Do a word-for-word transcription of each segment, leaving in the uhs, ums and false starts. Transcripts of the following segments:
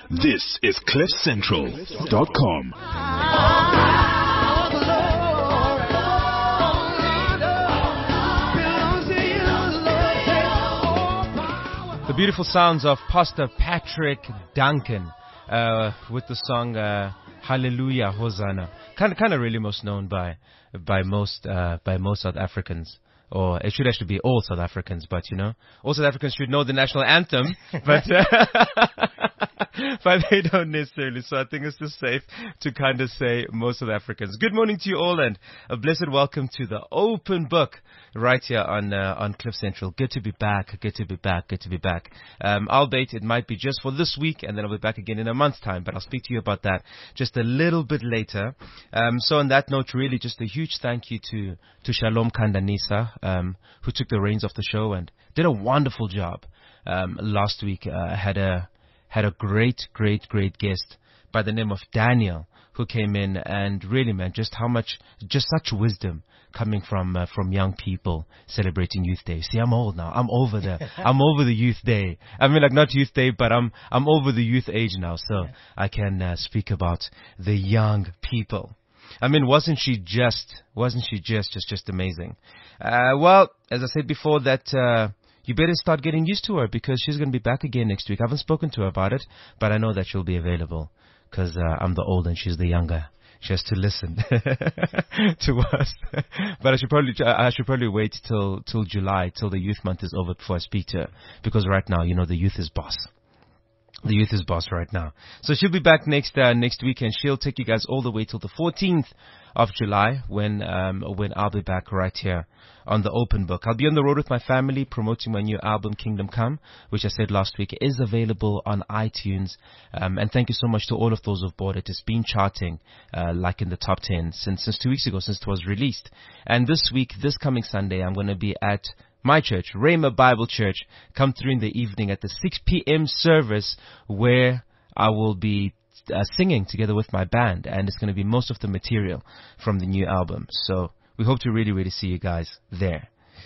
This is cliff central dot com. The beautiful sounds of Pastor Patrick Duncan uh, with the song uh, Hallelujah Hosanna. Kind of, kind of really most known by by most uh, by most South Africans. Or it should actually be all South Africans, but you know, all South Africans should know the national anthem, but uh, but they don't necessarily. So I think it's just safe to kind of say most South Africans. Good morning to you all, and a blessed welcome to the Open Book right here on uh, on Cliff Central. Good to be back. Good to be back. Good to be back. Um, albeit it might be just for this week, and then I'll be back again in a month's time. But I'll speak to you about that just a little bit later. Um, so on that note, really, just a huge thank you to to Shalom Kandanisa. Um, who took the reins of the show and did a wonderful job. Um, last week, uh, had a had a great, great, great guest by the name of Daniel, who came in and really, man, just how much, just such wisdom coming from uh, from young people celebrating Youth Day. See, I'm old now. I'm over the I'm over the Youth Day. I mean, like not Youth Day, but I'm I'm over the youth age now, so yeah. I can uh, speak about the young people. I mean, wasn't she just, wasn't she just, just, just amazing? Uh, well, as I said before, that, uh, you better start getting used to her because she's going to be back again next week. I haven't spoken to her about it, but I know that she'll be available because, uh, I'm the old and she's the younger. She has to listen to us. But I should probably, I should probably wait till, till July, till the youth month is over before I speak to her because right now, you know, the youth is boss. The youth is boss right now. So she'll be back next uh, next week, and she'll take you guys all the way till the fourteenth of July when um, when I'll be back right here on the Open Book. I'll be on the road with my family promoting my new album, Kingdom Come, which I said last week is available on iTunes. Um, and thank you so much to all of those who've bought it. It's been charting uh, like in the top ten since since two weeks ago, since it was released. And this week, this coming Sunday, I'm going to be at my church, Rhema Bible Church. Come through in the evening at the six p.m. service where I will be uh, singing together with my band, and it's going to be most of the material from the new album. So we hope to really, really see you guys there.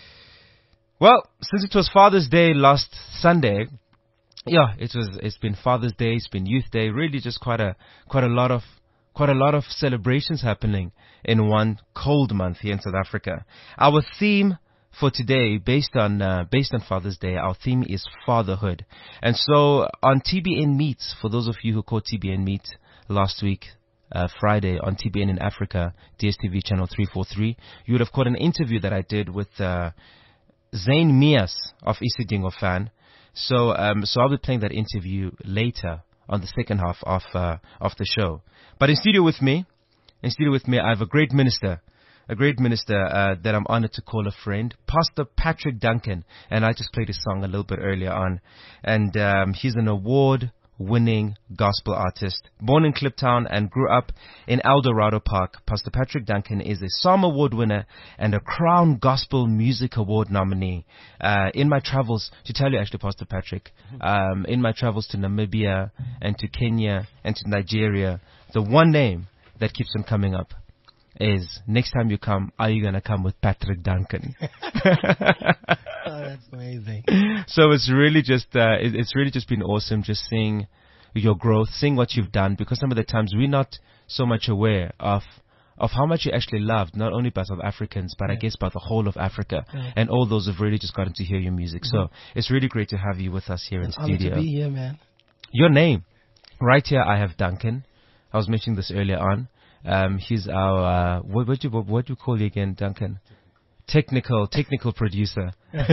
Well, since it was Father's Day last Sunday, yeah, it was. It's been Father's Day. It's been Youth Day. Really, just quite a quite a lot of quite a lot of celebrations happening in one cold month here in South Africa. Our theme for today, based on uh, based on Father's Day, our theme is fatherhood. And so on T B N Meets, for those of you who caught T B N Meet last week, uh, Friday on T B N in Africa, D S T V channel three forty-three, you would have caught an interview that I did with uh, Zayn Mias of Isidingo Fan. So um, so I'll be playing that interview later on the second half of uh, of the show. But in studio with me, in studio with me, I have a great minister. A great minister uh, that I'm honored to call a friend, Pastor Patrick Duncan, and I just played his song a little bit earlier on. And um, he's an award-winning gospel artist, born in Kliptown and grew up in Eldorado Park. Pastor Patrick Duncan is a Psalm Award winner and a Crown Gospel Music Award nominee. Uh, in my travels, to tell you actually, Pastor Patrick, um, in my travels to Namibia and to Kenya and to Nigeria, the one name that keeps on coming up is, next time you come, are you going to come with Patrick Duncan? Oh, that's amazing. So it's really just, uh, it, it's really just been awesome just seeing your growth, seeing what you've done, because some of the times we're not so much aware of of how much you actually loved, not only by South Africans, but yeah. I guess by the whole of Africa, yeah. and all those who've really just gotten to hear your music. Mm-hmm. So it's really great to have you with us here in it's studio. To be here, man. Your name. Right here I have Duncan. I was mentioning this earlier on. Um, he's our, uh, what, what do you, what, what do you call you again, Duncan? Technical, technical producer.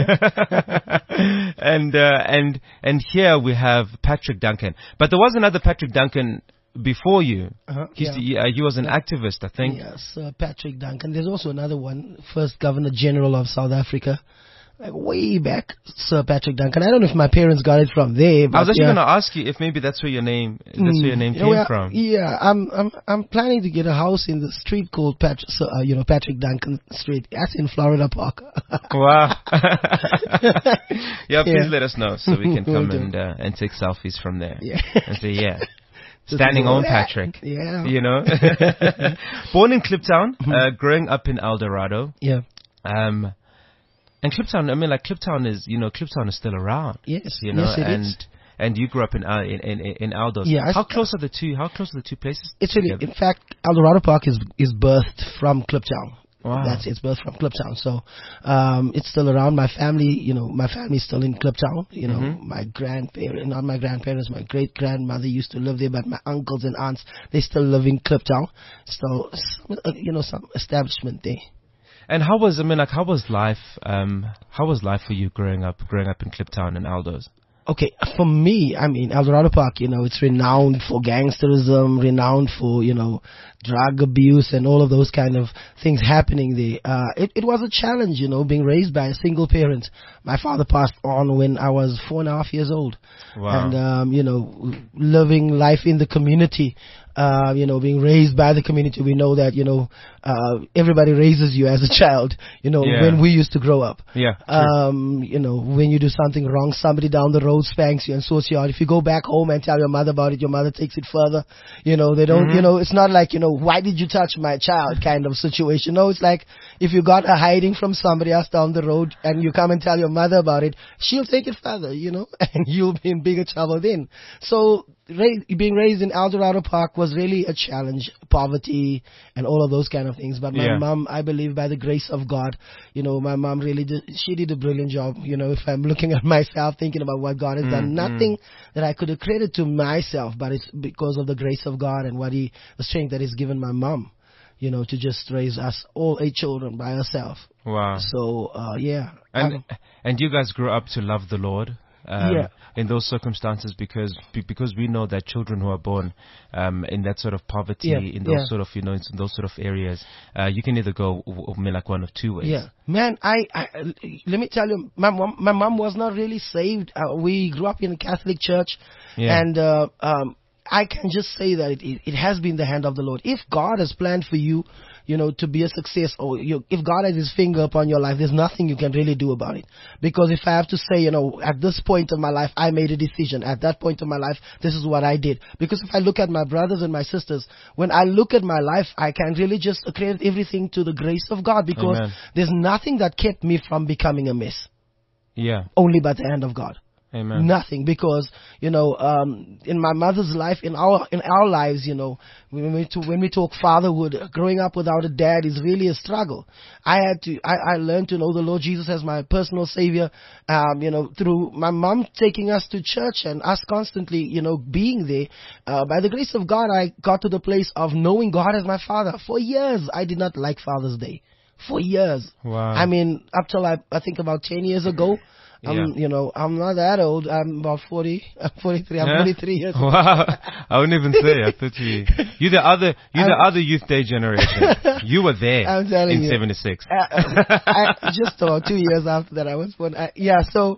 and, uh, and, and here we have Patrick Duncan. But there was another Patrick Duncan before you. Uh-huh, He's yeah. the, uh, he was an yeah. activist, I think. Yes, uh, Patrick Duncan. There's also another one, first Governor General of South Africa. Like way back, Sir Patrick Duncan. I don't know if my parents got it from there. But I was actually yeah. going to ask you if maybe that's where your name, that's mm, where your name came yeah, from. Yeah, I'm, I'm, I'm planning to get a house in the street called Patrick, uh, you know, Patrick Duncan Street. That's in Florida Park. Wow. yeah, please yeah. let us know so we can come and uh, and take selfies from there. Yeah. And say yeah. Standing on Patrick. Yeah. You know. Born in Kliptown, uh, growing up in Eldorado. Yeah. Um. And Kliptown, I mean, like Kliptown is, you know, Kliptown is still around. Yes, you know, yes, it and is. and you grew up in uh, in, in in Aldous. Yeah, I- How close are the two? How close are the two places? It's really, together? in fact, Eldorado Park is is birthed from Kliptown. Wow. That's it's birthed from Kliptown. So um, it's still around. My family, you know, my family's still in Kliptown. You know, Mhm. my grandparents, not my grandparents, my great grandmother used to live there, but my uncles and aunts, they still live in Kliptown. Still, some, uh, you know, some establishment there. And how was I mean like how was life? Um, how was life for you growing up growing up in Kliptown and Aldous? Okay, for me, I mean, Eldorado Park, you know, it's renowned for gangsterism, renowned for, you know, drug abuse and all of those kind of things happening there. Uh, it, it was a challenge, you know, being raised by a single parent. My father passed on when I was four and a half years old. Wow. And, um, you know, living life in the community, uh, you know, being raised by the community, we know that, you know, uh, everybody raises you as a child, you know, Yeah. when we used to grow up. Yeah. true. Um, you know, when you do something wrong, somebody down the road spanks you and sorts you out. If you go back home and tell your mother about it, your mother takes it further. You know, they don't, Mhm. you know, it's not like, you know, why did you touch my child kind of situation. No, it's like if you got a hiding from somebody else down the road and you come and tell your mother about it, she'll take it further, you know, and you'll be in bigger trouble then. So ra- being raised in Eldorado Park was really a challenge, poverty and all of those kind of things. But my Yeah. mom, I believe by the grace of God, you know, my mom really did, she did a brilliant job. You know, if I'm looking at myself, thinking about what God has Mm, done, mm. nothing that I could accredit to myself, but it's because of the grace of God and what he, the strength that he's given my mom, you know, to just raise us all eight children by herself. Wow. So, uh, yeah. And Um, and you guys grew up to love the Lord. Um, Yeah. In those circumstances, because be- because we know that children who are born um, in that sort of poverty, Yeah, in those yeah. sort of you know in those sort of areas, uh, you can either go w- w- like one of two ways. Yeah, man. I, I let me tell you, my mom, my mom was not really saved. Uh, we grew up in a Catholic church, Yeah. and uh, um, I can just say that it, it, it has been the hand of the Lord. If God has planned for you, you know, to be a success, or you, if God has His finger upon your life, there's nothing you can really do about it. Because if I have to say, you know, at this point of my life, I made a decision. At that point of my life, this is what I did. Because if I look at my brothers and my sisters, when I look at my life, I can really just credit everything to the grace of God. Because Amen. there's nothing that kept me from becoming a mess. Yeah. Only by the hand of God. Amen. Nothing, because you know, um, in my mother's life, in our in our lives, you know, when we to, when we talk fatherhood, growing up without a dad is really a struggle. I had to, I, I learned to know the Lord Jesus as my personal savior, um, you know, through my mom taking us to church and us constantly, you know, being there. Uh, by the grace of God, I got to the place of knowing God as my father. For years, I did not like Father's Day. For years. Wow. I mean, up till I, I think about ten years ago. I'm, Yeah. you know, I'm not that old. I'm about forty. I'm forty-three. I'm Yeah? forty-three years old. Wow. I wouldn't even say. I thought you you the other you the I'm- other youth day generation. You were there I'm telling in you. seventy-six. Uh, I, just about two years after that, I was born. I, yeah. So,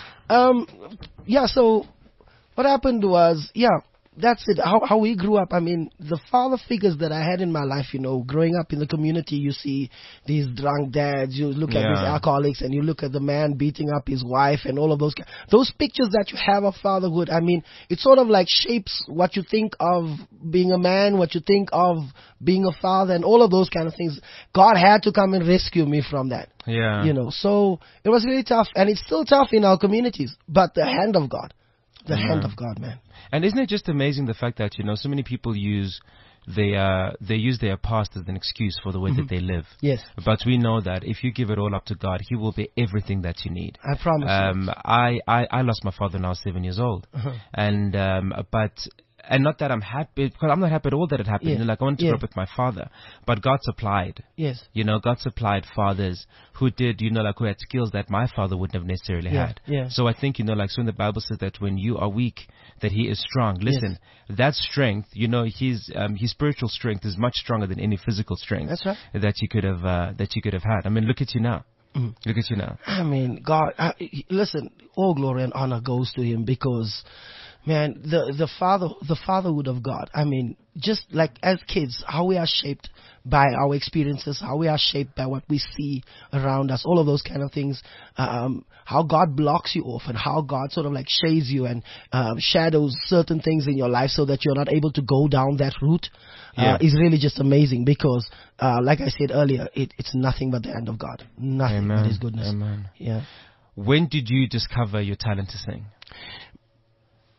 um, yeah. So, what happened was, yeah, that's it. How how we grew up. I mean, the father figures that I had in my life, you know, growing up in the community, you see these drunk dads. You look at these Yeah. alcoholics, and you look at the man beating up his wife, and all of those. Those pictures that you have of fatherhood. I mean, it sort of like shapes what you think of being a man, what you think of being a father, and all of those kind of things. God had to come and rescue me from that. Yeah. You know, so it was really tough, and it's still tough in our communities. But the hand of God, the Yeah. hand of God, man. And isn't it just amazing the fact that you know so many people use they uh they use their past as an excuse for the way that they live. Yes, But we know that if you give it all up to God, He will be everything that you need. I promise. Um, I, I I lost my father when I was seven years old, Uh-huh. and um, but. And not that I'm happy, because I'm not happy at all that it happened. Yeah. You know, like I wanted to Yeah. grow up with my father, but God supplied. you. Yes, You know, God supplied fathers who did, you know, like who had skills that my father wouldn't have necessarily Yeah, had. yeah. So I think, you know, like so when the Bible says that when you are weak, that He is strong. Listen, that strength, you know, His um, His spiritual strength is much stronger than any physical strength That's right. that you could have uh, that you could have had. I mean, look at you now. Mhm. Look at you now. I mean, God. I, listen, all glory and honor goes to Him because, man, the the father, the fatherhood of God. I mean, just like as kids, how we are shaped by our experiences, how we are shaped by what we see around us, all of those kind of things. Um, how God blocks you off, and how God sort of like shades you and um, shadows certain things in your life so that you're not able to go down that route. Yeah. Uh, is really just amazing because, uh, like I said earlier, it, it's nothing but the hand of God, nothing but His goodness. Amen. Yeah. When did you discover your talent to sing?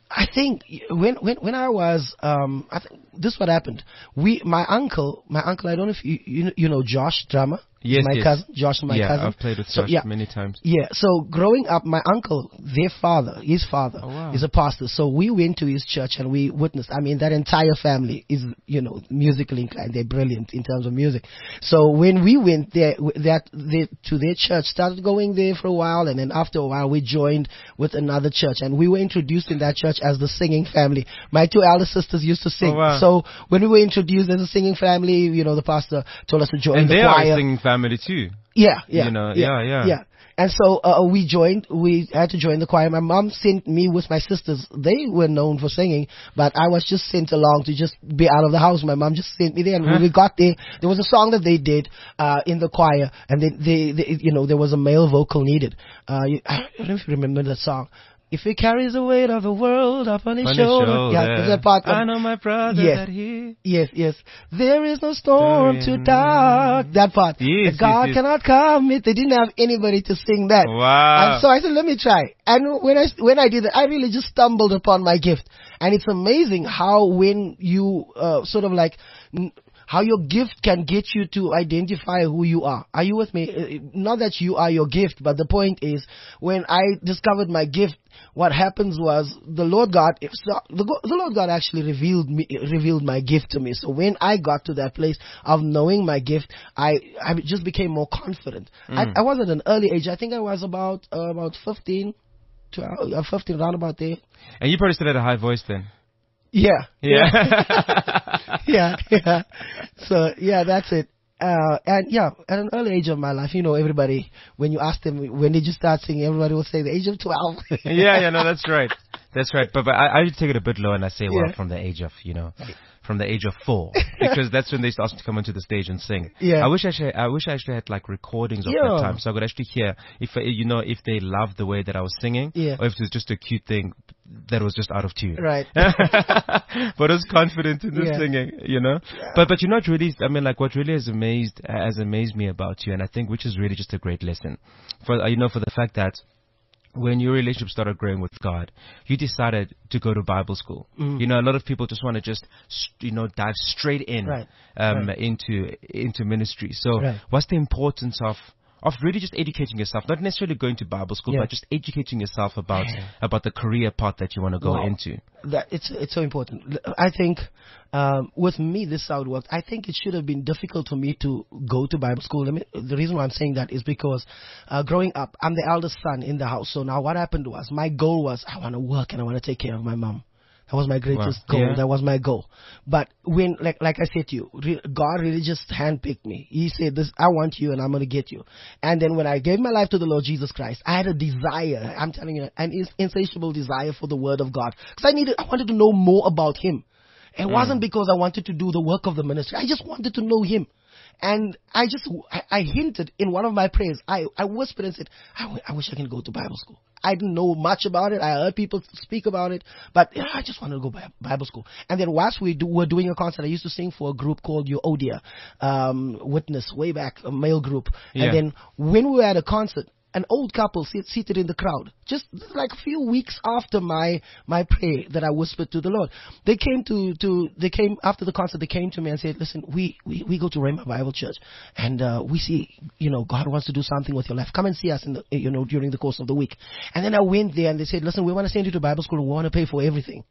I think when when when I was um, I think this what happened. We my uncle my uncle I don't know if you you, you know Josh drummer. Yes, my yes. cousin Josh, my yeah, cousin. I've played with So, Josh yeah. many times. Yeah, so growing up, my uncle, their father, his father, Oh, wow. is a pastor. So we went to his church and we witnessed. I mean, that entire family is, you know, musically inclined. They're brilliant in terms of music. So when we went there, w- that they, to their church, started going there for a while, and then after a while, we joined with another church, and we were introduced in that church as the singing family. My two elder sisters used to sing. Oh, wow. So when we were introduced as a singing family, you know, the pastor told us to join And the they choir. are a singing family too. Yeah, yeah, You know, yeah, yeah, yeah. And so uh, we joined. We had to join the choir. My mom sent me with my sisters. They were known for singing, but I was just sent along to just be out of the house. My mom just sent me there, and when we got there, there was a song that they did uh, in the choir, and they, they, they, you know, there was a male vocal needed. Uh, you, I don't know if you remember that song. If he carries the weight of the world up on his On his shoulder. shoulder. Yeah, there's that part. I know my brother Yes. that he... Yes, yes. There is no storm too Storm. dark. That part. Yes, God yes, yes. cannot come. It. They didn't have anybody to sing that. Wow. And so I said, let me try. And when I when I did that, I really just stumbled upon my gift. And it's amazing how when you uh, sort of like. N- how your gift can get you to identify who you are. Are you with me? Uh, Not that you are your gift, but the point is, when I discovered my gift, what happens was the Lord God, if so, the, Go- the Lord God actually revealed me, revealed my gift to me. So when I got to that place of knowing my gift, I, I just became more confident. I, I was at an early age. I think I was about uh, about fifteen, twelve, uh, fifteen, around about there. And you probably still had a high voice then. Yeah. Yeah. yeah, yeah. So yeah, that's it. Uh, and yeah, at an early age of my life, you know, everybody, when you ask them, when did you start singing, everybody will say the age of twelve. yeah, yeah, no, that's right. That's right. But, but I, I take it a bit low and I say, well, Yeah. from the age of, you know, from the age of four, because that's when they start to come onto the stage and sing. Yeah. I wish I actually, I wish I actually had like recordings of Yeah. that time, so I could actually hear if, uh, you know, if they loved the way that I was singing, Yeah. or if it was just a cute thing that was just out of tune. Right. But I was confident in the Yeah. singing, you know. But but you know what really, I mean, like what really has amazed has amazed me about you, and I think which is really just a great lesson, for uh, you know, for the fact that when your relationship started growing with God, you decided to go to Bible school. Mm. You know, a lot of people just want to just, you know, dive straight in Right. Um, Right. into into ministry. So, Right. what's the importance of of really just educating yourself, not necessarily going to Bible school, Yeah. but just educating yourself about about the career path that you want to go Wow. into? That it's it's so important. I think um, with me, this is how it worked. I think it should have been difficult for me to go to Bible school. Let me, the reason why I'm saying that is because uh, growing up, I'm the eldest son in the house. So now what happened was my goal was I want to work and I want to take care of my mom. That was my greatest Wow. goal. Yeah. That was my goal. But when, like, like I said to you, re- God really just handpicked me. He said, "This, I want you, and I'm going to get you." And then when I gave my life to the Lord Jesus Christ, I had a desire. I'm telling you, an ins- insatiable desire for the Word of God, because I needed, I wanted to know more about Him. It wasn't because I wanted to do the work of the ministry. I just wanted to know Him. And I just, I, I hinted in one of my prayers. I, I whispered and said, I, w- I wish I can go to Bible school. I didn't know much about it. I heard people speak about it, but yeah, I just wanted to go Bi- Bible school. And then whilst we do, were doing a concert, I used to sing for a group called Euodia, um, Witness, way back, a male group. Yeah. And then when we were at a concert, an old couple sit, seated in the crowd, just like a few weeks after my, my prayer that I whispered to the Lord. They came to, to, they came after the concert, they came to me and said, "Listen, we, we, we go to Rhema Bible Church and, uh, we see, you know, God wants to do something with your life. Come and see us in the, you know, during the course of the week." And then I went there and they said, "Listen, we want to send you to Bible school and we want to pay for everything."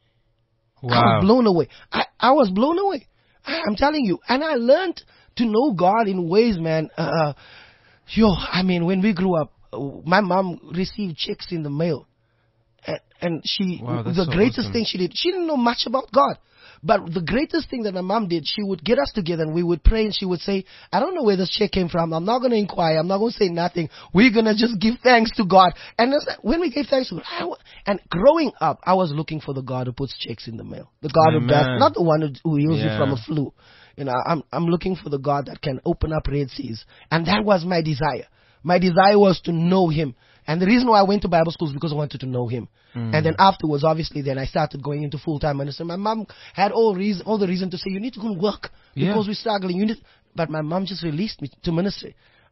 I Wow. was blown away. I, I was blown away. I, I'm telling you. And I learned to know God in ways, man. Uh, yo, I mean, when we grew up, uh, my mom received checks in the mail. And, and she, Wow, that's the so greatest awesome. thing she did, she didn't know much about God. But the greatest thing that my mom did, she would get us together and we would pray and she would say, "I don't know where this check came from. I'm not going to inquire. I'm not going to say nothing. We're going to just give thanks to God." And it's like, when we gave thanks to God, I, wa- and growing up, I was looking for the God who puts checks in the mail. The God who does, Amen. not the one who, who heals you Yeah. from a flu. You know, I'm, I'm looking for the God that can open up Red Seas. And that was my desire. My desire was to know Him. And the reason why I went to Bible school is because I wanted to know Him. Mm. And then afterwards, obviously, then I started going into full-time ministry. My mom had all reason, all the reason to say, "You need to go and work Yeah. because we're struggling." You need, but my mom just released me to ministry.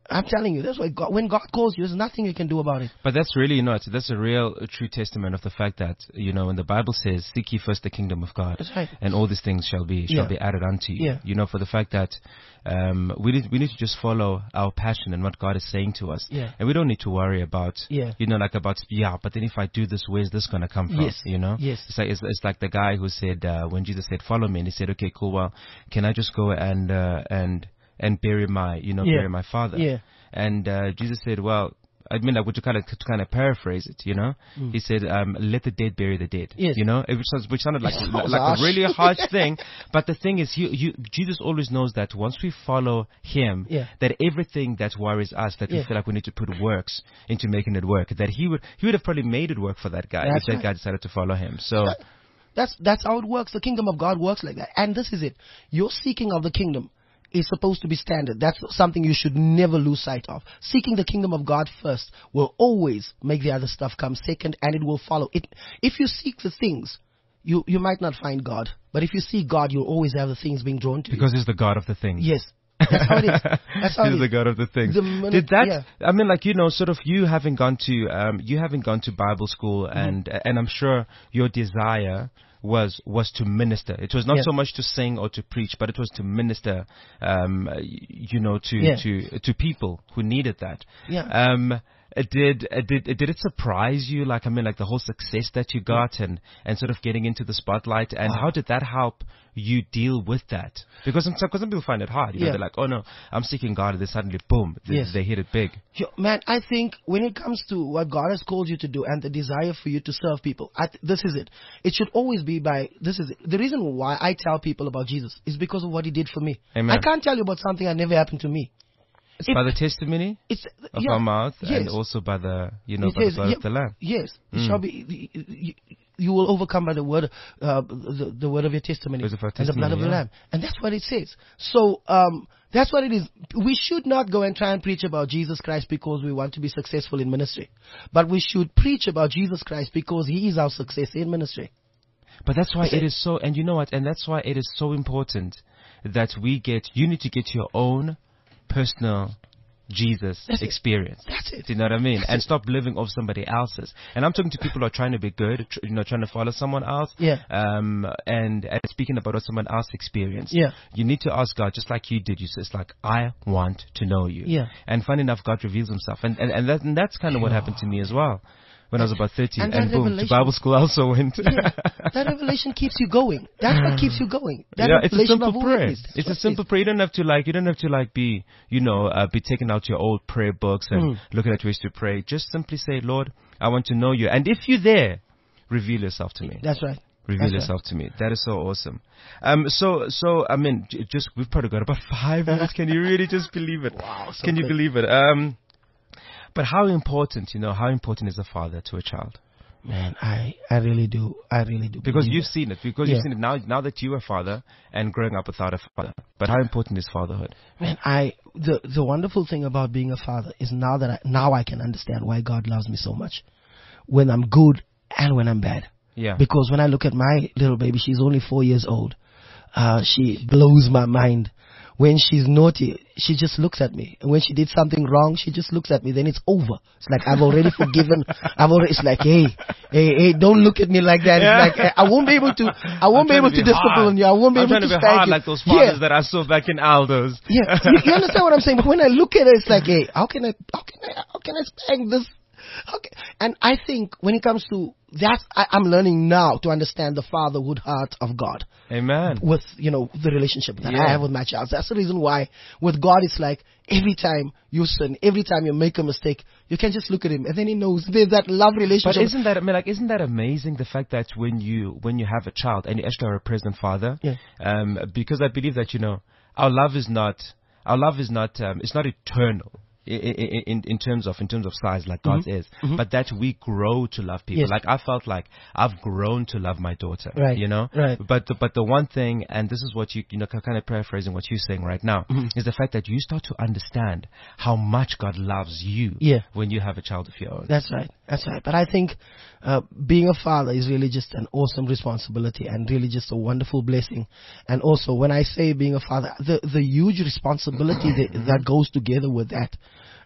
I'm telling you, that's why God, when God calls you, there's nothing you can do about it. But that's really, you know, it's, that's a real, a true testament of the fact that, you know, when the Bible says, seek ye first the kingdom of God, That's right. and all these things shall be, shall Yeah. be added unto you. Yeah. You know, for the fact that, um, we need, we need to just follow our passion and what God is saying to us. Yeah. And we don't need to worry about, Yeah. you know, like about, yeah, but then if I do this, where's this going to come from? Yes. You know? Yes. It's like, it's, it's like the guy who said, uh, when Jesus said, follow me, and he said, okay, cool, well, can I just go and, uh, and, and bury my, you know, Yeah. bury my father? Yeah. And uh, Jesus said, well, I mean, like, would you kind of to kind of paraphrase it, you know? Mm. He said, um, "Let the dead bury the dead." Yes. You know, it, which, sounds, which sounded like That like was a harsh. really harsh thing. But the thing is, you, you, Jesus always knows that once we follow Him, Yeah. that everything that worries us, that we Yeah. feel like we need to put works into making it work, that He would He would have probably made it work for that guy That's if that right. guy decided to follow Him. So. That- That's that's how it works. The kingdom of God works like that. And this is it. Your seeking of the kingdom is supposed to be standard. That's something you should never lose sight of. Seeking the kingdom of God first will always make the other stuff come second, and it will follow. It if you seek the things, you you might not find God. But if you seek God, you'll always have the things being drawn to Because He's the God of the things. you. Yes. That's how it is. That's how He's it the is. God of the things. The minute- Did that? yeah. I mean, like, you know, sort of you having gone to um, you having gone to Bible school, Mm-hmm. and and I'm sure your desire was was to minister. It was not Yeah. so much to sing or to preach, but it was to minister. Um, you know, to Yeah. to to people who needed that. Yeah. Um. uh, Did uh, did did it surprise you? Like, I mean, like the whole success that you got, and and sort of getting into the spotlight, and Wow. how did that help you deal with that? Because some, because some people find it hard. You know, Yeah. they're like, oh no, I'm seeking God, and then suddenly, boom, they, Yes. they hit it big. Yo, man, I think when it comes to what God has called you to do and the desire for you to serve people, I th- this is it. It should always be by, this is it. The reason why I tell people about Jesus is because of what He did for me. Amen. I can't tell you about something that never happened to me. It's If- by the testimony It's of yeah, our mouth, and yes. also by the, you know, It by the is, blood yeah, of the Lamb. Yes, it Mm. shall be. You, you will overcome by the word, uh, the, the word of your testimony, Words of our and the blood of testimony, the yeah. Lamb, and that's what it says. So um, that's what it is. We should not go and try and preach about Jesus Christ because we want to be successful in ministry, but we should preach about Jesus Christ because He is our success in ministry. But that's why Is it it- is so, and you know what, and that's why it is so important that we get, you need to get your own personal Jesus That's it. experience. That's it. Do you know what I mean? That's And it. stop living off somebody else's. And I'm talking to people who are trying to be good, tr- you know, trying to follow someone else. Yeah. Um, and, and speaking about what someone else experienced. Yeah. You need to ask God, just like you did. You said, it's like, I want to know you. Yeah. And funny enough, God reveals Himself. And, and, and, that, and that's kind of what happened to me as well. When I was about thirteen, And and, that boom, to revelation- Bible school I also went. Yeah, that revelation keeps you going. That's what keeps you going. That Yeah, it's a revelation simple of who prayer. He is. That's It's a what it simple is. prayer. You don't have to like, you don't have to like be, you know, uh, be taking out your old prayer books and Mm. looking at ways to pray. Just simply say, Lord, I want to know you. And if you're there, reveal yourself to me. That's right. Reveal That's right. yourself to me. That is so awesome. Um, so, so, I mean, j- just, we've probably got about five minutes. Can you really just believe it? Wow, so Can you quick. believe it? Um, but how important, you know, how important is a father to a child? Man, I, I really do. I really do. Because believe you've it. seen it. Because Yeah. you've seen it now. Now that you're a father and growing up without a father. But how important is fatherhood? Man, I the the wonderful thing about being a father is now that I now I can understand why God loves me so much, when I'm good and when I'm bad. Yeah. Because when I look at my little baby, she's only four years old. Uh, she blows my mind. When she's naughty, she just looks at me. And when she did something wrong, she just looks at me. Then it's over. It's like I've already forgiven. I've already. It's like, hey, hey, hey, don't look at me like that. Yeah. It's like eh, I won't be able to. I won't be I'm able trying to be hard. discipline you. I won't be I'm able trying to to be spank hard you. like those fathers Yeah. that I saw back in Aldo's. Yeah, you, you understand what I'm saying? But when I look at it, it's like, hey, how can I, how can I, how can I spank this? How can, and I think when it comes to that, I, I'm learning now to understand the fatherhood heart of God Amen. with, you know, the relationship that Yeah. I have with my child. That's the reason why with God it's like every time you sin, every time you make a mistake, you can just look at Him and then He knows. There's that love relationship. But isn't that, I mean, like, isn't that amazing? The fact that when you when you have a child and you actually are a present father, Yeah. um, because I believe that, you know, our love is not our love is not um, it's not eternal. In, in, in terms of in terms of size, like God's is, but that we grow to love people. Yes. Like I felt like I've grown to love my daughter. Right. You know. Right. But the, but the one thing, and this is what you you know kind of paraphrasing what you're saying right now, is the fact that you start to understand how much God loves you. Yeah. When you have a child of your own. That's right. That's right. But I think uh, being a father is really just an awesome responsibility and really just a wonderful blessing. And also, when I say being a father, the the huge responsibility that, that goes together with that.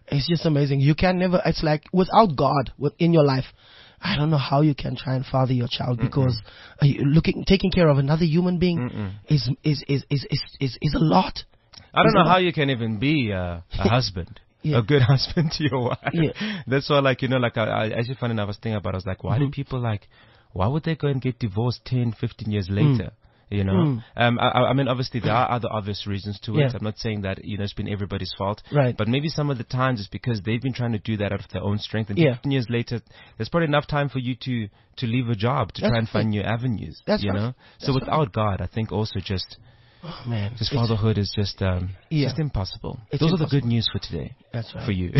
It's just amazing. You can never, it's like without God within your life, I don't know how you can try and father your child because uh, you looking, taking care of another human being is, is, is, is, is, is, is a lot. I don't Is know it how not? you can even be uh, a husband. Yeah. A good husband to your wife. Yeah. That's why, like, you know, like, I, I actually funny enough, I was thinking about it. I was like, why do people, like, why would they go and get divorced ten, fifteen years later? You know? Mm. Um, I, I mean, obviously, there are other obvious reasons to it. Yeah. I'm not saying that, you know, it's been everybody's fault. Right. But maybe some of the times it's because they've been trying to do that out of their own strength. And Yeah. fifteen years later, there's probably enough time for you to, to leave a job, to That's try and right. find new avenues. That's you right. know? So That's without God, I think also just, Oh, man. just It's- fatherhood is just, um, Yeah. just impossible. It's Those are the impossible. good news for today. That's right. For you.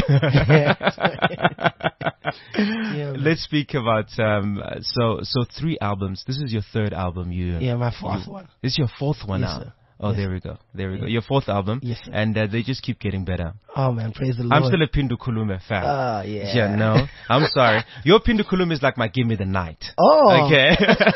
Yeah, man. Let's speak about um. So so three albums. This is your third album. You Yeah, my fourth one. This is your fourth one Yes, now. sir. Oh, Yes. there we go. There we go. Your fourth album. Yes, sir. And uh, they just keep getting better. Oh, man. Praise the Lord. I'm still a Pindu Kulume fan. Ah, yeah. Yeah, no. I'm sorry. Your Pindu Kulume is like my Give Me the Night. Oh. Okay.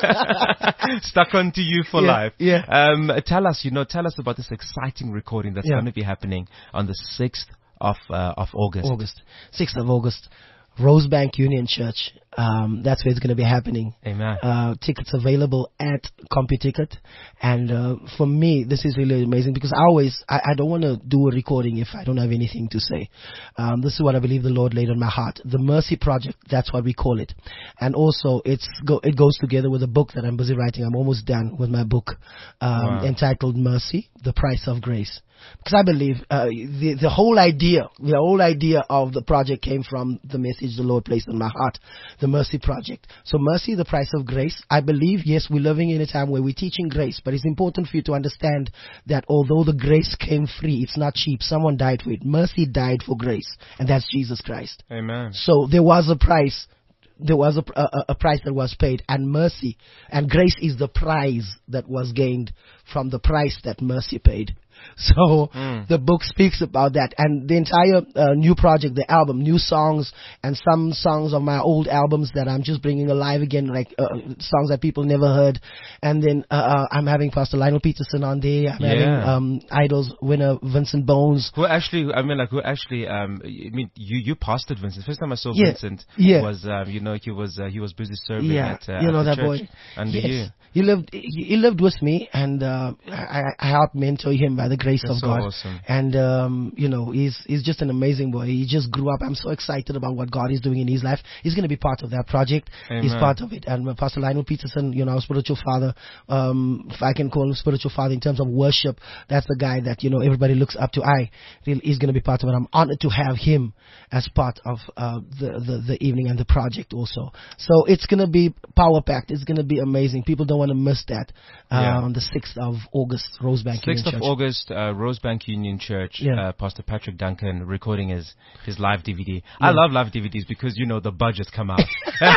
Stuck onto you for Yeah, life. yeah. Um, tell us, you know, tell us about this exciting recording that's Yeah. going to be happening on the sixth of uh, of August. August. sixth of August. Rosebank Union Church. Um, that's where it's going to be happening. Amen. Uh, tickets available at CompuTicket. And uh, for me, this is really amazing because I always, I, I don't want to do a recording if I don't have anything to say. Um, this is what I believe the Lord laid on my heart. The Mercy Project, that's what we call it. And also, it's go, it goes together with a book that I'm busy writing. I'm almost done with my book um, Wow. entitled Mercy, The Price of Grace. Because I believe uh, the the whole idea, the whole idea of the project came from the message the Lord placed in my heart, the Mercy Project. So mercy, the price of grace. I believe, yes, we're living in a time where we're teaching grace, but it's important for you to understand that although the grace came free, it's not cheap. Someone died for it. Mercy died for grace, and that's Jesus Christ. Amen. So there was a price. There was a, a, a price that was paid, and mercy and grace is the prize that was gained from the price that mercy paid. So Mm. the book speaks about that, and the entire uh, new project, the album, new songs, and some songs of my old albums that I'm just bringing alive again, like uh, songs that people never heard. And then uh, uh, I'm having Pastor Lionel Peterson on there. I'm having Yeah. um, Idols winner Vincent Bones. Who actually, I mean, like, who actually, um, I mean, you, you pastored Vincent. First time I saw Yeah, Vincent yeah. was, um, you know, he was, uh, he was busy serving Yeah, at, uh, you at know the that church boy. under Yes. you. He lived. He, he lived with me, and uh, I, I helped mentor him by the grace That's of so God. awesome. And um, you know, he's he's just an amazing boy. He just grew up. I'm so excited about what God is doing in his life. He's going to be part of that project. He's Amen. part of it. And uh, Pastor Lionel Peterson, you know, our spiritual father, um, if I can call him spiritual father in terms of worship, that's the guy that you know everybody looks up to. I really is going to be part of it. I'm honored to have him as part of uh, the, the the evening and the project also. So it's going to be power packed. It's going to be amazing. People don't want to miss that uh, Yeah. on the sixth of August, Rosebank Union sixth of Church. August, uh, Rosebank Union Church, Yeah. uh, Pastor Patrick Duncan recording his, his live D V D. I love live D V Ds because, you know, the budgets come out.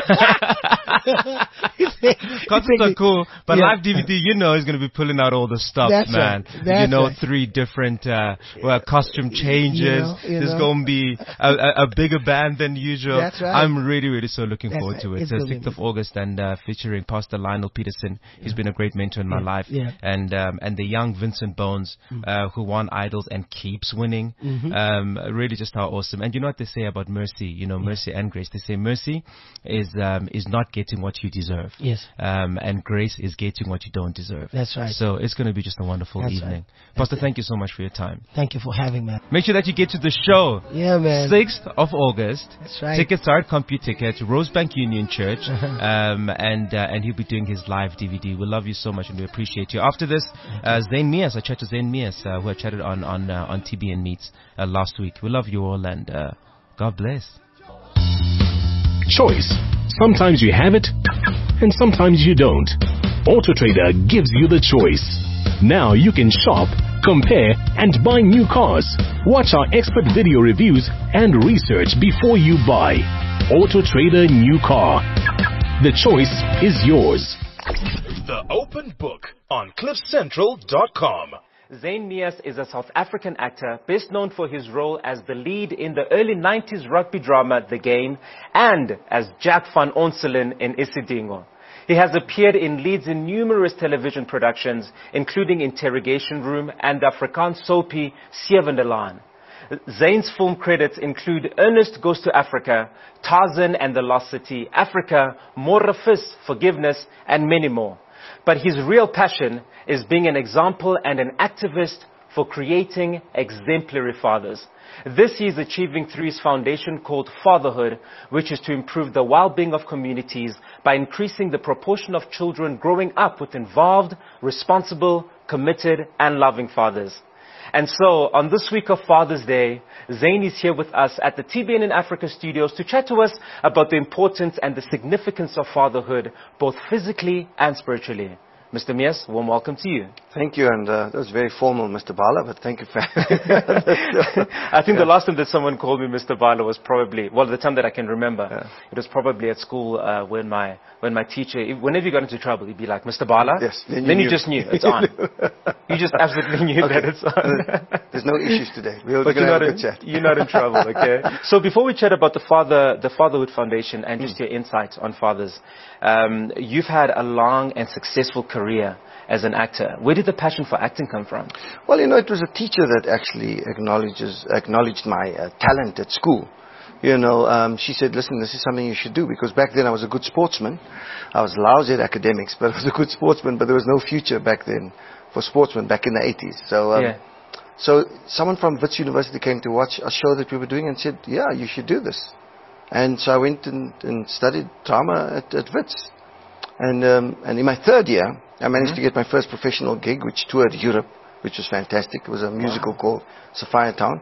Concerts are cool, but Yeah. live D V D, you know, is going to be pulling out all the stuff, That's man. right. That's you know, right. three different uh, well, costume changes. You know, you There's know. going to be a, a, a bigger band than usual. That's right. I'm really, really so looking That's forward right. to it. It's So gonna be sixth of August and uh, featuring Pastor Lionel Peterson. He's been a great mentor in my Yeah. life. Yeah. And um, and the young Vincent Bones, uh, who won Idols and keeps winning. Mm-hmm. Um, really just how awesome. And you know what they say about mercy, you know, mercy and grace. They say mercy is um, is not getting what you deserve. Yes. Um, and grace is getting what you don't deserve. That's right. So it's going to be just a wonderful That's evening. right. Pastor, That's thank you so much for your time. Thank you for having me. Make sure that you get to the show. Yeah, man. sixth of August. That's right. Tickets are at CompuTicket, Rosebank Union Church, Uh-huh. um, and uh, and he'll be doing his live D V D. We love you so much and we appreciate you. After this, uh, Zane Mias, I chatted to Zane Mias, uh, who I chatted on on uh, on T B N Meets uh, last week. We love you all and uh, God bless. Choice. Sometimes you have it, and sometimes you don't. AutoTrader gives you the choice. Now you can shop, compare, and buy new cars. Watch our expert video reviews and research before you buy. AutoTrader New Car. The choice is yours. The Open Book on cliff central dot com. Zane Mias is a South African actor, best known for his role as the lead in the early nineties rugby drama The Game and as Jack van Onselen in Isidingo. He has appeared in leads in numerous television productions, including Interrogation Room and the Afrikaans soapie Sevendelaan. Zane's film credits include Ernest Goes to Africa, Tarzan and the Lost City, Africa, Morafis, Forgiveness, and many more. But his real passion is being an example and an activist for creating exemplary fathers. This he is achieving through his foundation called Fatherhood, which is to improve the well-being of communities by increasing the proportion of children growing up with involved, responsible, committed, and loving fathers. And so, on this week of Father's Day, Zane is here with us at the T B N in Africa studios to chat to us about the importance and the significance of fatherhood, both physically and spiritually. Mister Mies, warm welcome to you. Thank you, and uh, that was very formal, Mister Bala, but thank you for I think yeah. the last time that someone called me Mister Bala was probably, well, the time that I can remember, yeah. it was probably at school uh, when my when my teacher, whenever you got into trouble, he'd be like, Mister Bala. Yes, then you, then you knew. just knew it's on. You just absolutely knew okay. that it's on. There's no issues today. We're but going to have a good in, chat. You're not in trouble, okay? So before we chat about the father, the Fatherhood Foundation and just mm. your insight on fathers, um, you've had a long and successful career as an actor. Where did the passion for acting come from? Well, you know, it was a teacher that actually acknowledges acknowledged my uh, talent at school. You know, um, she said, listen, this is something you should do, because back then I was a good sportsman. I was lousy at academics, but I was a good sportsman, but there was no future back then for sportsmen back in the eighties. So, um, yeah. so someone from Wits University came to watch a show that we were doing and said, yeah, you should do this. And so I went and, and studied drama at, at Wits. And, um, and in my third year, I managed mm-hmm. to get my first professional gig, which toured Europe, which was fantastic. It was a musical wow. called Sophia Town.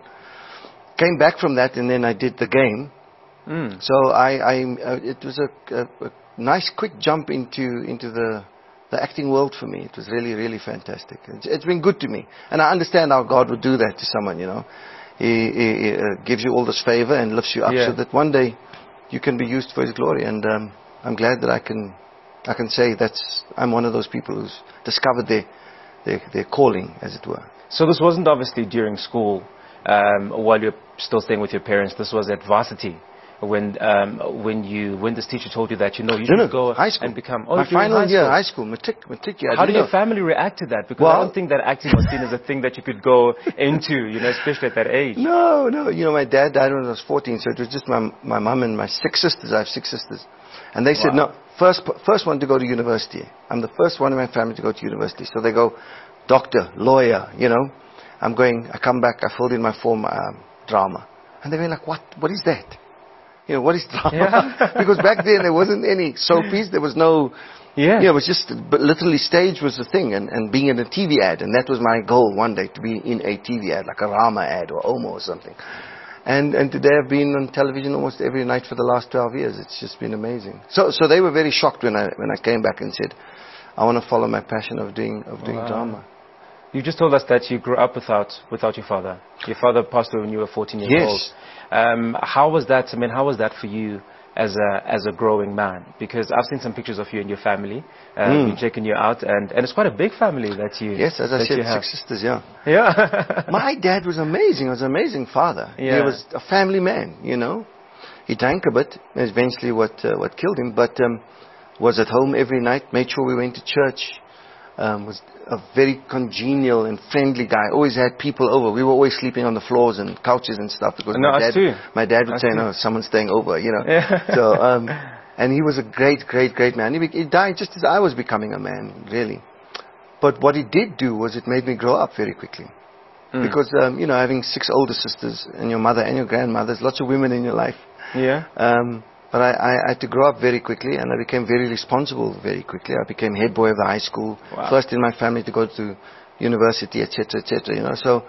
Came back from that, and then I did the game. Mm. So I, I uh, it was a, a, a nice, quick jump into into the the acting world for me. It was really, really fantastic. It's, it's been good to me, and I understand how God would do that to someone. You know, He, he, he uh, gives you all this favor and lifts you up, yeah. so that one day you can be used for His glory. And um, I'm glad that I can. I can say that's I'm one of those people who's discovered their, their their calling, as it were. So this wasn't obviously during school, um, while you're still staying with your parents. This was at varsity, when um, when you when this teacher told you that you know you no, should no, go high school. and become. Oh, my final high year, school. high school, matric, matric year. How did know. your family react to that? Because well, I don't think that acting was seen as a thing that you could go into, you know, especially at that age. No, no. You know, my dad died when I was fourteen, so it was just my my mum and my six sisters. I have six sisters, and they said wow. no. First, first one to go to university. I'm the first one in my family to go to university. So they go, doctor, lawyer, you know. I'm going, I come back, I filled in my form, um, drama. And they were like, what, what is that? You know, what is drama? Yeah. Because back then there wasn't any soapies, there was no, yeah. You know, it was just, but literally stage was the thing, and, and being in a T V ad. And that was my goal one day, to be in a T V ad, like a Rama ad or Omo or something. And and today I've been on television almost every night for the last twelve years. It's just been amazing. So so they were very shocked when I when I came back and said, I want to follow my passion of doing of doing wow. drama. You just told us that you grew up without without your father. Your father passed away when you were fourteen years yes. old. Um, how was that? I mean, how was that for you as a as a growing man? Because I've seen some pictures of you and your family. Uh, mm. Been checking you out, and, and it's quite a big family that you. Yes, as I said, six sisters. Yeah. Yeah. My dad was amazing. He was an amazing father. Yeah. He was a family man. You know, he drank a bit. Eventually, what uh, what killed him. But um, was at home every night. Made sure we went to church. Um, was a very congenial and friendly guy. Always had people over. We were always sleeping on the floors and couches and stuff because no, my dad, too. my dad would us say, too. "No, someone's staying over," you know. Yeah. So, um, and he was a great, great, great man. He, he died just as I was becoming a man, really. But what he did do was it made me grow up very quickly, mm. because um, you know, having six older sisters and your mother and your grandmother, there's lots of women in your life. Yeah. Um, But I, I, I had to grow up very quickly, and I became very responsible very quickly. I became head boy of the high school, wow. first in my family to go to university, et cetera, et cetera. You know, so,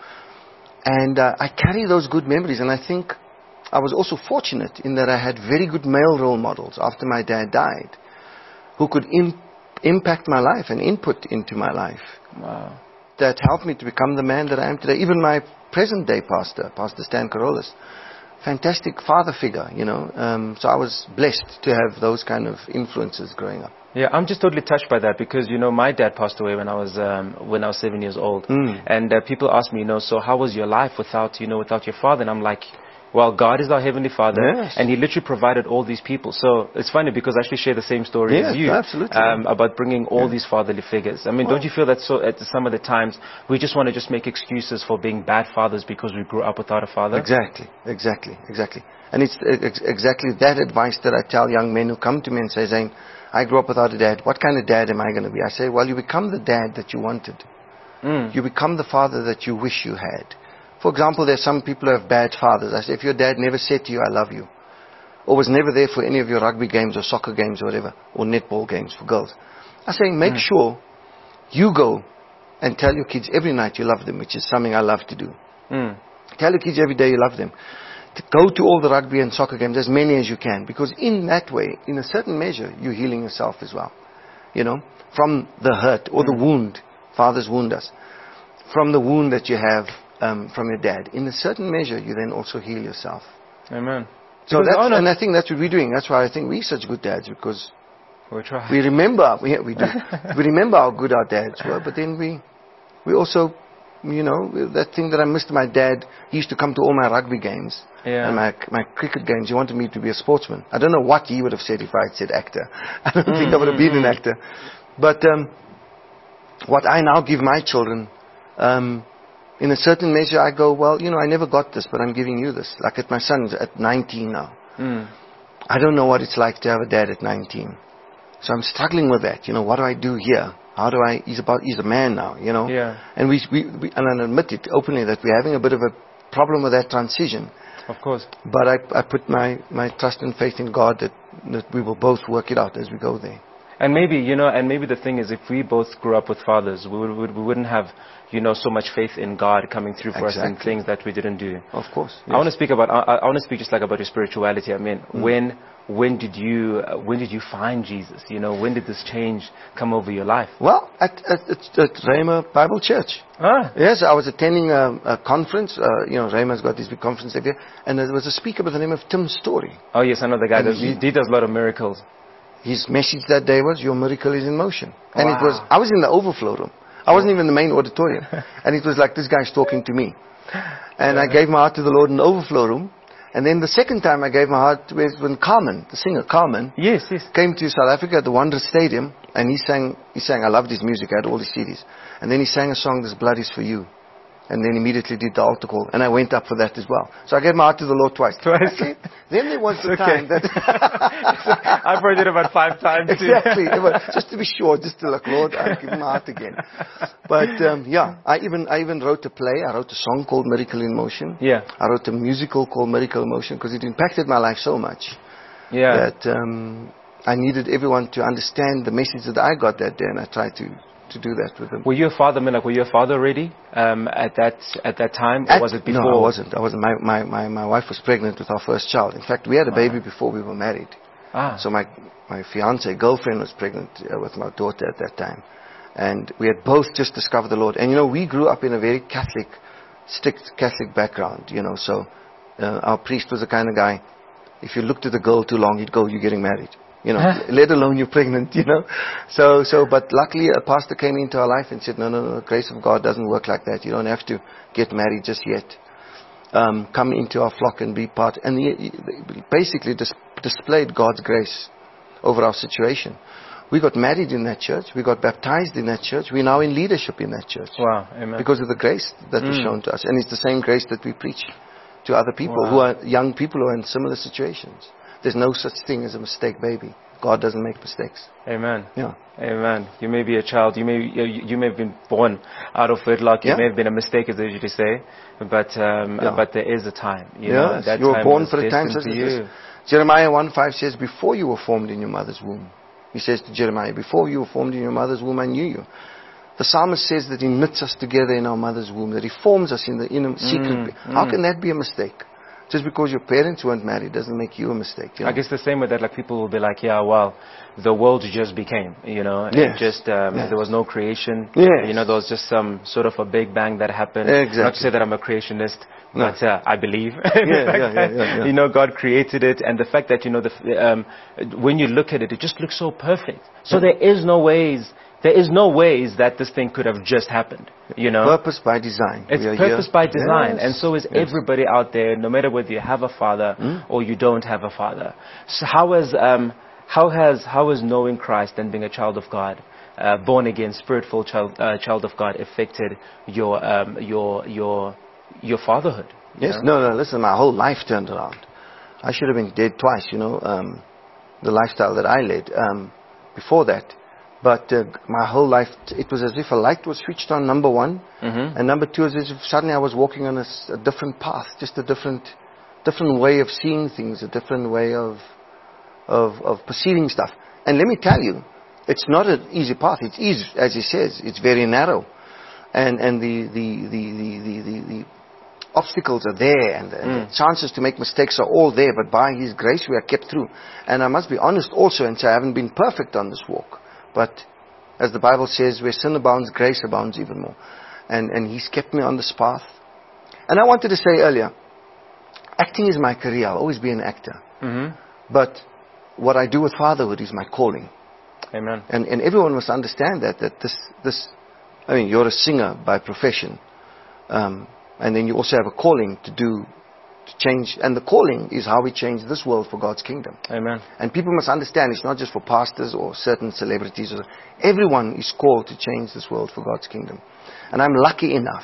and uh, I carry those good memories. And I think I was also fortunate in that I had very good male role models after my dad died, who could im- impact my life and input into my life. Wow. That helped me to become the man that I am today. Even my present day pastor, Pastor Stan Carolus. Fantastic father figure, you know. Um, so I was blessed to have those kind of influences growing up. Yeah, I'm just totally touched by that because, you know, my dad passed away when I was um, when I was seven years old. Mm. And uh, people ask me, you know, so how was your life without, you know, without your father? And I'm like, Well, God is our Heavenly Father, Yes. and He literally provided all these people. So it's funny because I actually share the same story Yes, as you, absolutely. um, about bringing all Yeah. these fatherly figures. I mean, Well- don't you feel that so at some of the times we just want to just make excuses for being bad fathers because we grew up without a father? Exactly, exactly, exactly. And it's ex- exactly that advice that I tell young men who come to me and say, Zane, I grew up without a dad. What kind of dad am I going to be? I say, well, you become the dad that you wanted. Mm. You become the father that you wish you had. For example, there's some people who have bad fathers. I say, if your dad never said to you, I love you, or was never there for any of your rugby games or soccer games or whatever, or netball games for girls, I say, make Mm. sure you go and tell your kids every night you love them, which is something I love to do. Mm. Tell your kids every day you love them. To go to all the rugby and soccer games, as many as you can, because in that way, in a certain measure, you're healing yourself as well. You know, from the hurt or the wound, fathers wound us, from the wound that you have um, from your dad. In a certain measure, you then also heal yourself. Amen. So Because that's, honor- and I think that's what we're doing. That's why I think we're such good dads, because We try. we remember, we, we do, we remember how good our dads were, but then we, we also, you know, that thing that I missed my dad, he used to come to all my rugby games Yeah. and my, my cricket games. He wanted me to be a sportsman. I don't know what he would have said if I had said actor. I don't think I would have been an actor. But um, what I now give my children, um, in a certain measure, I go, well, you know, I never got this, but I'm giving you this. Like at my son's at nineteen now. Mm. I don't know what it's like to have a dad at nineteen. So I'm struggling with that. You know, what do I do here? How do I, he's about, he's a man now, you know. Yeah. And we, we, we, and I admit it openly that we're having a bit of a problem with that transition. Of course. But I, I put my, my trust and faith in God that, that we will both work it out as we go there. And maybe, you know, and maybe the thing is, if we both grew up with fathers, we, would, we wouldn't have, you know, so much faith in God coming through for us in Exactly. things that we didn't do. Of course. I want to speak about. I, I want to speak just like about your spirituality. I mean, Mm. when when did you uh, when did you find Jesus? You know, when did this change come over your life? Well, at, at, at, at Rhema Bible Church. Ah, Yes, I was attending a, a conference. Uh, you know, Rhema's got this big conference every year. And there was a speaker by the name of Tim Story. oh yes, I know the guy. And That, he- he, he does a lot of miracles. His message that day was, your miracle is in motion. And it Wow. was, I was in the overflow room. I wasn't even in the main auditorium. And it was like, this guy's talking to me. And I gave my heart to the Lord in the overflow room. And then the second time I gave my heart to when Carmen, the singer Carmen, Yes, yes. came to South Africa at the Wanderers Stadium. And he sang, he sang, I loved his music, I had all his C Ds. And then he sang a song, This Blood is for You. And then immediately did the altar call. And I went up for that as well. So I gave my heart to the Lord twice. Twice. Okay. Then there was the Okay. time that... I've heard it about five times too. Exactly. It was- just to be sure, just to like, Lord, I'll give my heart again. But um, yeah, I even I even wrote a play. I wrote a song called Miracle in Motion. Yeah. I wrote a musical called Miracle in Motion because it impacted my life so much Yeah. that um, I needed everyone to understand the message that I got that day, and I tried to, to do that with them. Were you a father, man? Like, were you a father already um, at that at that time, or At- was it before? No, I wasn't. I wasn't. My, my, my, my wife was pregnant with our first child. In fact, we had a baby before we were married. Ah. So my, my fiance, girlfriend, was pregnant uh, with my daughter at that time. And we had both just discovered the Lord. And, you know, we grew up in a very Catholic, strict Catholic background, you know. So uh, our priest was the kind of guy, if you looked at the girl too long, he'd go, you're getting married. You know, let alone you're pregnant, you know. So, so, but luckily a pastor came into our life and said, no, no, no, the grace of God doesn't work like that. You don't have to get married just yet. Um, come into our flock and be part. And he, he basically dis- displayed God's grace over our situation. We got married in that church. We got baptized in that church. We're now in leadership in that church. Wow. Amen. Because of the grace that was Mm. shown to us. And it's the same grace that we preach to other people Wow. who are young people who are in similar situations. There's no such thing as a mistake baby. God doesn't make mistakes. Amen. Yeah. Amen. You may be a child. You may you, you may have been born out of wedlock. It Yeah. may have been a mistake, as they usually say. But um, Yeah. but there is a time. You know, Yes, that you were time born was for a time destined such for as you. this. Jeremiah one five says, before you were formed in your mother's womb. He says to Jeremiah, before you were formed in your mother's womb, I knew you. The psalmist says that he knits us together in our mother's womb, that he forms us in the inner secret. How mm. can that be a mistake? Just because your parents weren't married doesn't make you a mistake. You know? I guess the same way that like people will be like, yeah, well, the world just became, you know, and Yes. just um, Yes. there was no creation. Yes. You know, there was just some sort of a big bang that happened. Exactly. Not to say that I'm a creationist, No. but uh, I believe. Yeah, yeah, yeah, yeah, yeah. You know, God created it, and the fact that you know, the, um, when you look at it, it just looks so perfect. So there is no ways there is no ways that this thing could have just happened. You know, Purpose by design. it's We are purpose here. by design, Yes. and so is Yes. everybody out there, no matter whether you have a father or you don't have a father. So how has um, how has how has knowing Christ and being a child of God, uh, born again, spirit-filled child uh, child of God, affected your um, your your your fatherhood? you Yes, know? no, no, listen, my whole life turned around. I should have been dead twice, you know, um, the lifestyle that I led um, before that. But uh, my whole life, it was as if a light was switched on, number one. Mhm. And number two is as if suddenly I was walking on a, s- a different path, just a different different way of seeing things, a different way of, of, of perceiving stuff. And let me tell you, it's not an easy path. It's easy, as he says, it's very narrow. And, and the, the, the, the, the, the, the obstacles are there, and, and Mm. the chances to make mistakes are all there, but by His grace we are kept through. And I must be honest also and say I haven't been perfect on this walk, but as the Bible says, where sin abounds, grace abounds even more. And, and He's kept me on this path. And I wanted to say earlier, acting is my career. I'll always be an actor. Mhm. But what I do with fatherhood is my calling. Amen. And, and everyone must understand that, that this, this, I mean, you're a singer by profession. Um, and then you also have a calling to do, to change. And the calling is how we change this world for God's kingdom. Amen. And people must understand it's not just for pastors or certain celebrities. Or, everyone is called to change this world for God's kingdom. And I'm lucky enough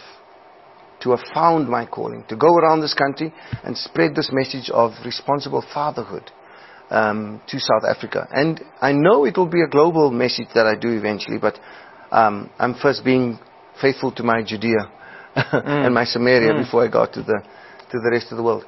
to have found my calling, to go around this country and spread this message of responsible fatherhood um, to South Africa. And I know it will be a global message that I do eventually, but um, I'm first being faithful to my Judea and my Samaria Mm. before I got to the to the rest of the world.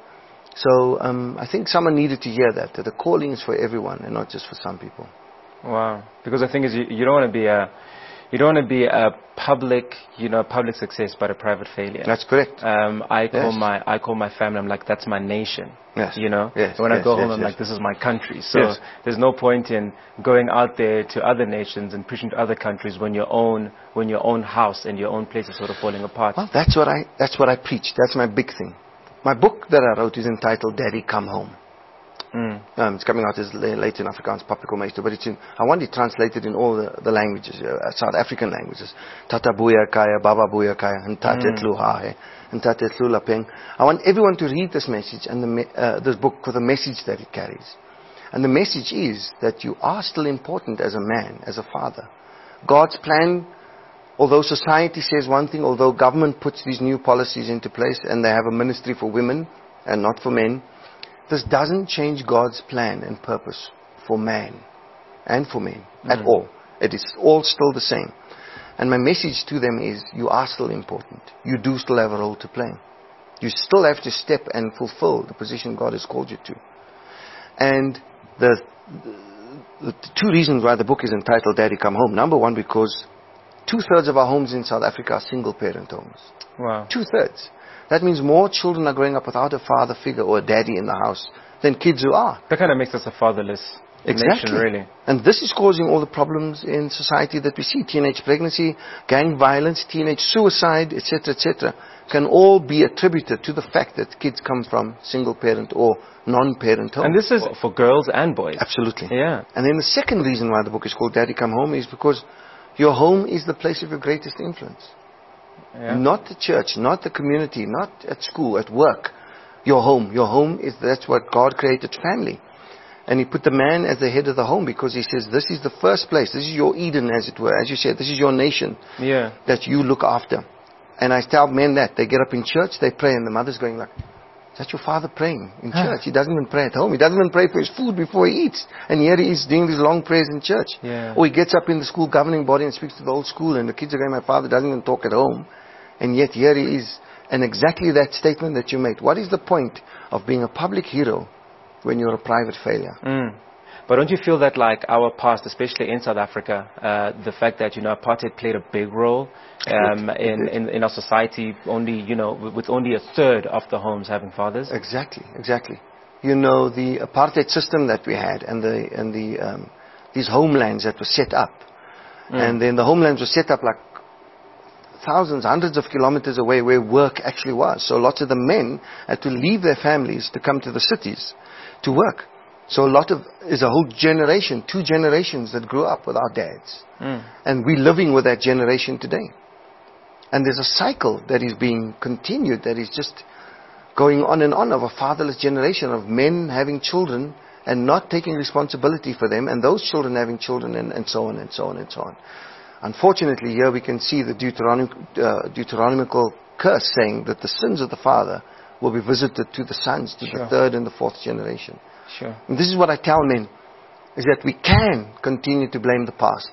So um, I think someone needed to hear that, that the calling is for everyone and not just for some people. Wow. Because the thing is, you, you don't want to be a, you don't want to be a public, you know, public success but a private failure. That's correct. Um, I call Yes. my, I call my family. I'm like, that's my nation. Yes. You know. Yes, And when I yes, go home, yes, I'm yes. like, this is my country. So Yes. there's no point in going out there to other nations and preaching to other countries when your own, when your own house and your own place is sort of falling apart. Well, that's what I that's what I preach. That's my big thing. My book that I wrote is entitled Daddy Come Home. Mm. Um, it's coming out as la- late in Afrikaans, Papiko Meester, but it's in, I want it translated in all the, the languages, uh, South African languages. Tata Buya Kaya, Baba Buya Kaya, and Tate Mm. Tlu Hahe, and Tate Tlu Lapeng. I want everyone to read this message and the, me- uh, this book for the message that it carries. And the message is that you are still important as a man, as a father. God's plan, although society says one thing, although government puts these new policies into place and they have a ministry for women and not for men, this doesn't change God's plan and purpose for man and for men at all. It is all still the same. And my message to them is, you are still important. You do still have a role to play. You still have to step and fulfill the position God has called you to. And the, the, the two reasons why the book is entitled Daddy Come Home. Number one, because two-thirds of our homes in South Africa are single-parent homes. Wow. Two-thirds. That means more children are growing up without a father figure or a daddy in the house than kids who are. That kind of makes us a fatherless Exactly. nation, really. And this is causing all the problems in society that we see. Teenage pregnancy, gang violence, teenage suicide, et cetera, et cetera, can all be attributed to the fact that kids come from single-parent or non-parent homes. And this is for girls and boys. Absolutely. Yeah. And then the second reason why the book is called Daddy Come Home is because your home is the place of your greatest influence. Yeah. Not the church, not the community, not at school, at work. Your home. Your home is, that's what God created, family. And He put the man as the head of the home because He says this is the first place. This is your Eden, as it were. As you said, this is your nation Yeah. that you look after. And I tell men that. They get up in church, they pray, and the mother's going like, is that your father praying in church? He doesn't even pray at home. He doesn't even pray for his food before he eats. And here he is doing these long prayers in church. Yeah. Or he gets up in the school governing body and speaks to the whole school, and the kids are going, my father doesn't even talk at home. And yet here he is. And exactly that statement that you made. What is the point of being a public hero when you're a private failure? Mm. But don't you feel that, like, our past, especially in South Africa, uh, the fact that, you know, apartheid played a big role um, in, in, in our society, only, you know, with- with only a third of the homes having fathers? Exactly, exactly. You know, the apartheid system that we had and the, and the, um, these homelands that were set up. Mm. And then the homelands were set up like thousands, hundreds of kilometers away where work actually was. So lots of the men had to leave their families to come to the cities to work. So a lot of, is a whole generation, two generations that grew up without dads. Mm. And we're living with that generation today. And there's a cycle that is being continued, that is just going on and on, of a fatherless generation, of men having children and not taking responsibility for them, and those children having children, and, and so on and so on and so on. Unfortunately, here we can see the Deuteronomic, uh, Deuteronomical curse saying that the sins of the father will be visited to the sons, to Sure. the third and the fourth generation. Sure. And this is what I tell men, is that we can continue to blame the past.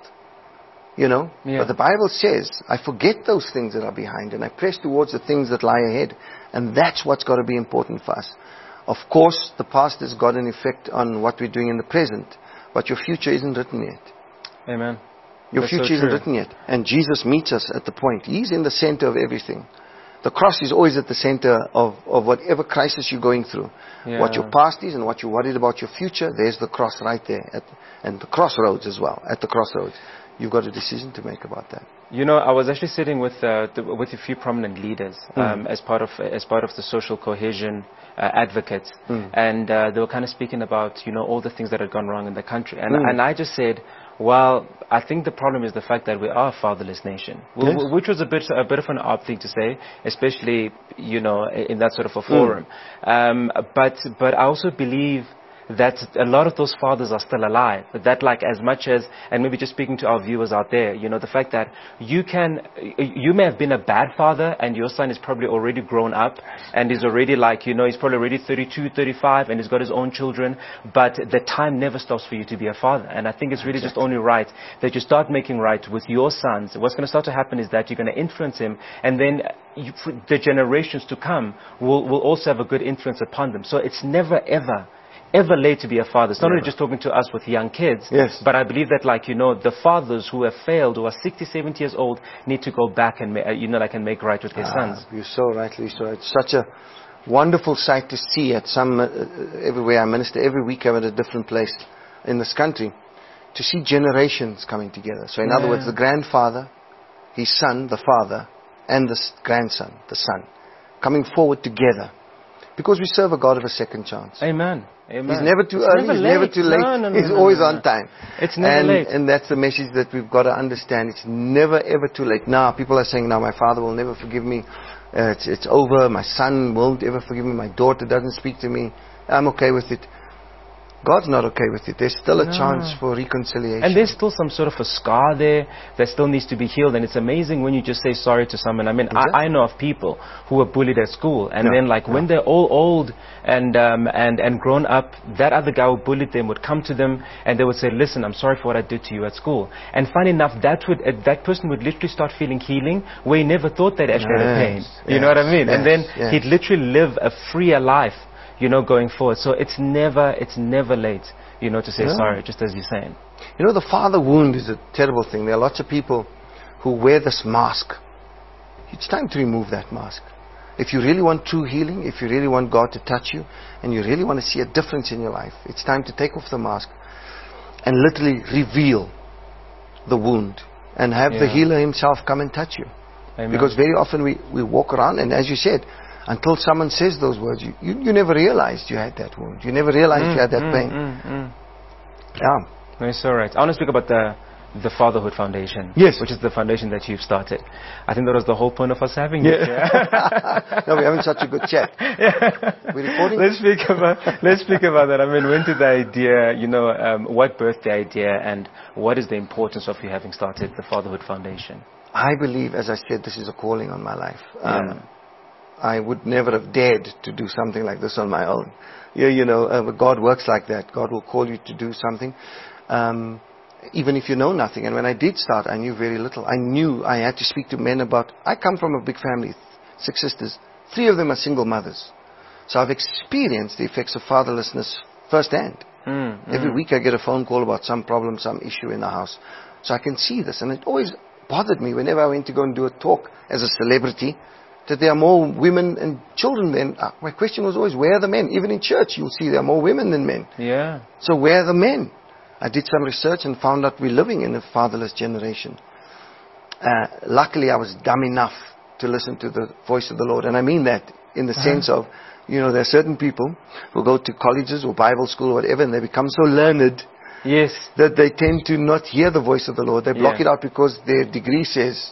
You know, Yeah. but the Bible says, I forget those things that are behind and I press towards the things that lie ahead. And that's what's got to be important for us. Of course, the past has got an effect on what we're doing in the present, but your future isn't written yet. Amen. Your That's so future isn't true. written yet. And Jesus meets us at the point. He's in the center of everything. The cross is always at the center of, of whatever crisis you're going through. Yeah. What your past is and what you're worried about your future, there's the cross right there. At, and the crossroads as well. At the crossroads. You've got a decision to make about that. You know, I was actually sitting with uh, the, with a few prominent leaders um, Mm. as part of as part of the social cohesion uh, advocates, Mm. and uh, they were kind of speaking about, you know, all the things that had gone wrong in the country, and Mm. and I just said, well, I think the problem is the fact that we are a fatherless nation, w- Yes. w- which was a bit a bit of an odd thing to say, especially, you know, in that sort of a forum. Um, but but I also believe that a lot of those fathers are still alive. That, like, as much as, and maybe just speaking to our viewers out there, you know, the fact that you can, you may have been a bad father and your son is probably already grown up and is already, like, you know, he's probably already thirty-two, thirty-five and he's got his own children, but the time never stops for you to be a father. And I think it's really just only right that you start making right with your sons. What's going to start to happen is that you're going to influence him, and then you, the generations to come will, will also have a good influence upon them. So it's never ever ever late to be a father. It's not Never. only just talking to us with young kids, Yes. but I believe that, like, you know, the fathers who have failed, who are sixty, seventy years old, need to go back and, ma- uh, you know, like, and make right with their sons. Ah, you're so rightly so. It's such a wonderful sight to see at some, uh, everywhere I minister. Every week I'm at a different place in this country, to see generations coming together. So in other Yeah. words, the grandfather, his son, the father, and the s- grandson, the son, coming forward together. Because we serve a God of a second chance. Amen. Amen. He's never too It's early, never he's never late. too late, No, no, no, he's no, always no, on no. time. It's never and, late. And that's the message that we've got to understand. It's never ever too late. Now, people are saying, now my father will never forgive me. Uh, it's, it's over. My son won't ever forgive me. My daughter doesn't speak to me. I'm okay with it. God's not okay with it. There's still a No. chance for reconciliation. And there's still some sort of a scar there that still needs to be healed. And it's amazing when you just say sorry to someone. I mean, Exactly. I, I know of people who were bullied at school. And Yeah, then, like, when yeah. they're all old and, um, and, and grown up, that other guy who bullied them would come to them and they would say, listen, I'm sorry for what I did to you at school. And funny enough, that would, uh, that person would literally start feeling healing where he never thought they'd actually had a pain. Yes, You know what I yes, mean? And then yes, yes. he'd literally live a freer life, you know, going forward. So it's never, it's never late, you know, to say Yeah. sorry, just as you're saying. You know, the father wound is a terrible thing. There are lots of people who wear this mask. It's time to remove that mask. If you really want true healing, if you really want God to touch you, and you really want to see a difference in your life, it's time to take off the mask and literally reveal the wound and have the Yeah. healer himself come and touch you. Amen. Because very often we, we walk around, and as you said, until someone says those words, you, you, you never realized you had that wound. You never realized you had that Mm, pain. mm, mm. Yeah. No, it's all right. I want to speak about the the Fatherhood Foundation. Yes. Which is the foundation that you've started. I think that was the whole point of us having it. Yeah. No, we're having such a good chat. We're recording? Let's speak about let's speak about that. I mean, when did the idea, you know, um, what birthed the idea, and what is the importance of you having started the Fatherhood Foundation? I believe, as I said, this is a calling on my life. Um, Yeah. I would never have dared to do something like this on my own. Yeah, you know, uh, God works like that. God will call you to do something, um, even if you know nothing. And when I did start, I knew very little. I knew I had to speak to men about. I come from a big family, six sisters. Three of them are single mothers, so I've experienced the effects of fatherlessness firsthand. Mm, Every mm. week I get a phone call about some problem, some issue in the house. So I can see this. And it always bothered me whenever I went to go and do a talk as a celebrity, that there are more women and children than... Uh, my question was always, where are the men? Even in church, you'll see there are more women than men. Yeah. So where are the men? I did some research and found out we're living in a fatherless generation. Uh, luckily, I was dumb enough to listen to the voice of the Lord. And I mean that in the sense of, you know, there are certain people who go to colleges or Bible school or whatever, and they become so learned Yes. that they tend to not hear the voice of the Lord. They block Yeah. it out because their degree says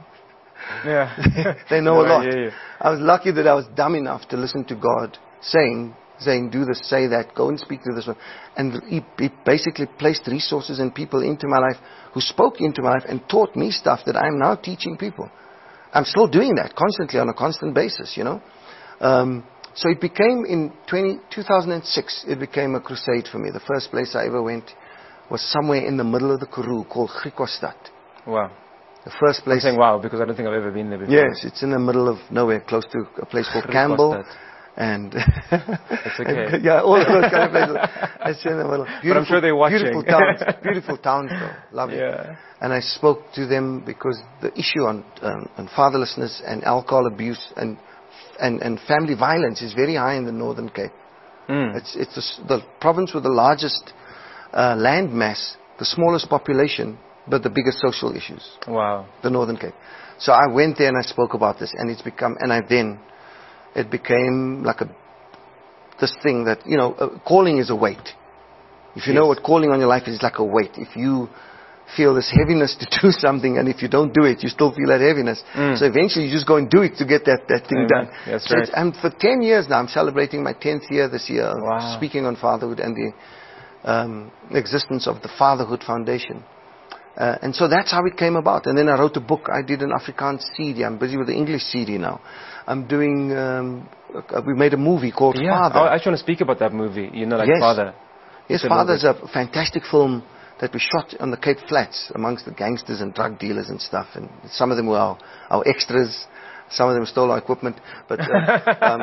Yeah. they know No, a lot. I hear you. I was lucky that I was dumb enough to listen to God saying, saying, do this, say that, go and speak to this one. And he, he basically placed resources and people into my life who spoke into my life and taught me stuff that I'm now teaching people. I'm still doing that constantly on a constant basis, you know. Um, so it became in twenty, two thousand six, it became a crusade for me. The first place I ever went was somewhere in the middle of the Karoo called Griquastad. Wow. The first I'm place. saying wow because I don't think I've ever been there before. Yes, it's in the middle of nowhere, close to a place called Campbell. Griquastad. And It's okay. yeah, all of those kind of places. It's in the middle. But I'm sure they're watching. Beautiful towns, beautiful towns though, lovely. Yeah. And I spoke to them because the issue on, um, on fatherlessness and alcohol abuse and, and and family violence is very high in the Northern Cape. Mm. It's it's the, s- the province with the largest uh, land mass, the smallest population, but the biggest social issues. Wow. The Northern Cape. So I went there and I spoke about this, and it's become, and I then, it became like a, this thing that, you know, uh, calling is a weight. If you know Yes. what calling on your life is, it's like a weight. If you feel this heaviness to do something, and if you don't do it, you still feel that heaviness. Mm. So eventually you just go and do it to get that, that thing Amen. done. That's so right. it's, and for ten years now, I'm celebrating my tenth year this year, of Wow. speaking on fatherhood and the um, existence of the Fatherhood Foundation. Uh, and so that's how it came about. And then I wrote a book. I did an Afrikaans C D. I'm busy with the English C D now. I'm doing, um, uh, we made a movie called Yeah. Father. I actually want to speak about that movie. You know, like Yes. Father. Yes, It's a Father is little a fantastic film that we shot on the Cape Flats amongst the gangsters and drug dealers and stuff. And some of them were our, our extras. Some of them stole our equipment. But uh, um,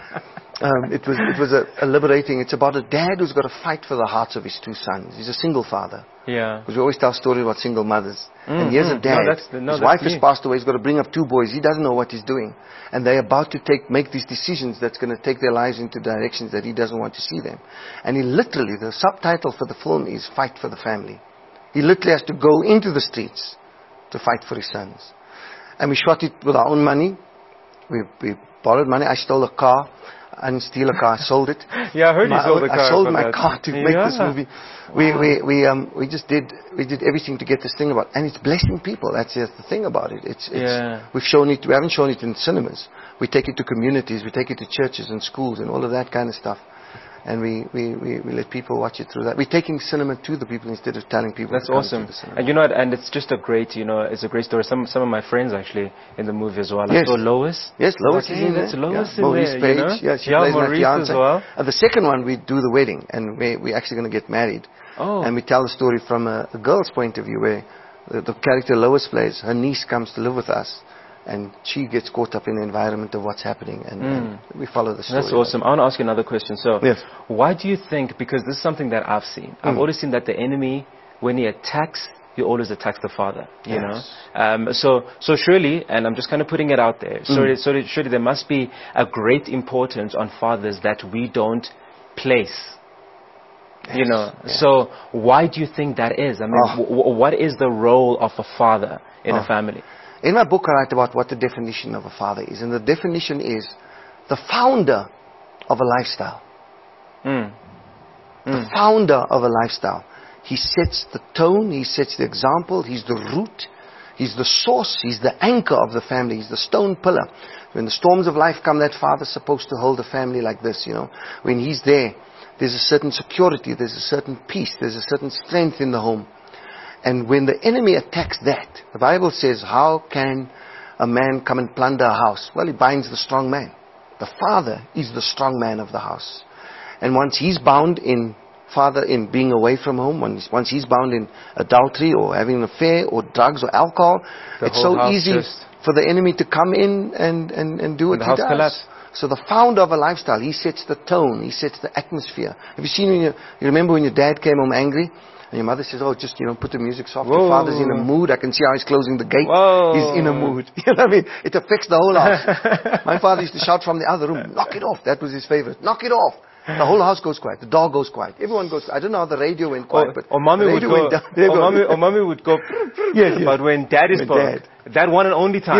um, it was, it was a, a liberating. It's about a dad who's got to fight for the hearts of his two sons. He's a single father. Yeah. Because we always tell stories about single mothers. Mm, and here's mm. a dad. No, that's- no, his that's wife me. has passed away. He's got to bring up two boys. He doesn't know what he's doing. And they're about to take, make these decisions that's going to take their lives into directions that he doesn't want to see them. And he literally, the subtitle for the film is Fight for the Family. He literally has to go into the streets to fight for his sons. And we shot it with our own money. We, we borrowed money. I stole a car. I didn't steal a car. I sold it. Yeah, I heard you My sold own- the car I sold for my that. car to make this Yeah. movie. We we we um we just did we did everything to get this thing about, and it's blessing people. That's just the thing about it. It's it's Yeah. we've shown it. We haven't shown it in cinemas. We take it to communities. We take it to churches and schools and all of that kind of stuff. And we, we, we, we let people watch it through that. We're taking cinema to the people instead of telling people That's to come awesome. to the cinema. And you know what, and it's just a great, you know, it's a great story. Some some of my friends actually in the movie as well. I Yes. saw Lois. Yes, Lois Like, is hey, in that's there. Lois yeah. in Maurice there, Page. you know? Yeah, she Yeah, plays my Maurice fiance. as well. Uh, the second one, we do the wedding, and we, we're actually going to get married. Oh. And we tell the story from a, a girl's point of view, where the, the character Lois plays, her niece comes to live with us, and she gets caught up in the environment of what's happening, and, and we follow the story. That's awesome. I want to ask you another question. So, Yes. why do you think, because this is something that I've seen, I've Mm. always seen that the enemy, when he attacks, he always attacks the father, you Yes. know? Um, so, so surely, and I'm just kind of putting it out there, so, Mm. so surely there must be a great importance on fathers that we don't place. You Yes, know, yes. so why do you think that is? I mean, Oh. w- w- what is the role of a father in Oh. a family? In my book, I write about what the definition of a father is, and the definition is the founder of a lifestyle. Mm. The founder of a lifestyle. He sets the tone, he sets the example, he's the root, he's the source, he's the anchor of the family, he's the stone pillar. When the storms of life come, that father's supposed to hold the family like this, you know. When he's there, there's a certain security, there's a certain peace, there's a certain strength in the home. And when the enemy attacks that, the Bible says, how can a man come and plunder a house? Well, he binds the strong man. The father is the strong man of the house. And once he's bound in father in being away from home, once, once he's bound in adultery or having an affair or drugs or alcohol, The it's whole so house easy just- for the enemy to come in and, and, and do what the he house does. collapse. So the founder of a lifestyle, he sets the tone, he sets the atmosphere. Have you seen when you, you remember when your dad came home angry? And your mother says, oh, just, you know, put the music soft. Your Whoa. father's in a mood. I can see how he's closing the gate. Whoa. He's in a mood. You know what I mean? It affects the whole house. My father used to shout from the other room, knock it off. That was his favorite. Knock it off. The whole house goes quiet. The dog goes quiet. Everyone goes quiet. I don't know how the radio went quiet, Or, but or mommy the would radio go, went down. There you or go. mommy, or mommy would go, Yes, yes. but when daddy When spoke, dad. that one and only time, Yes.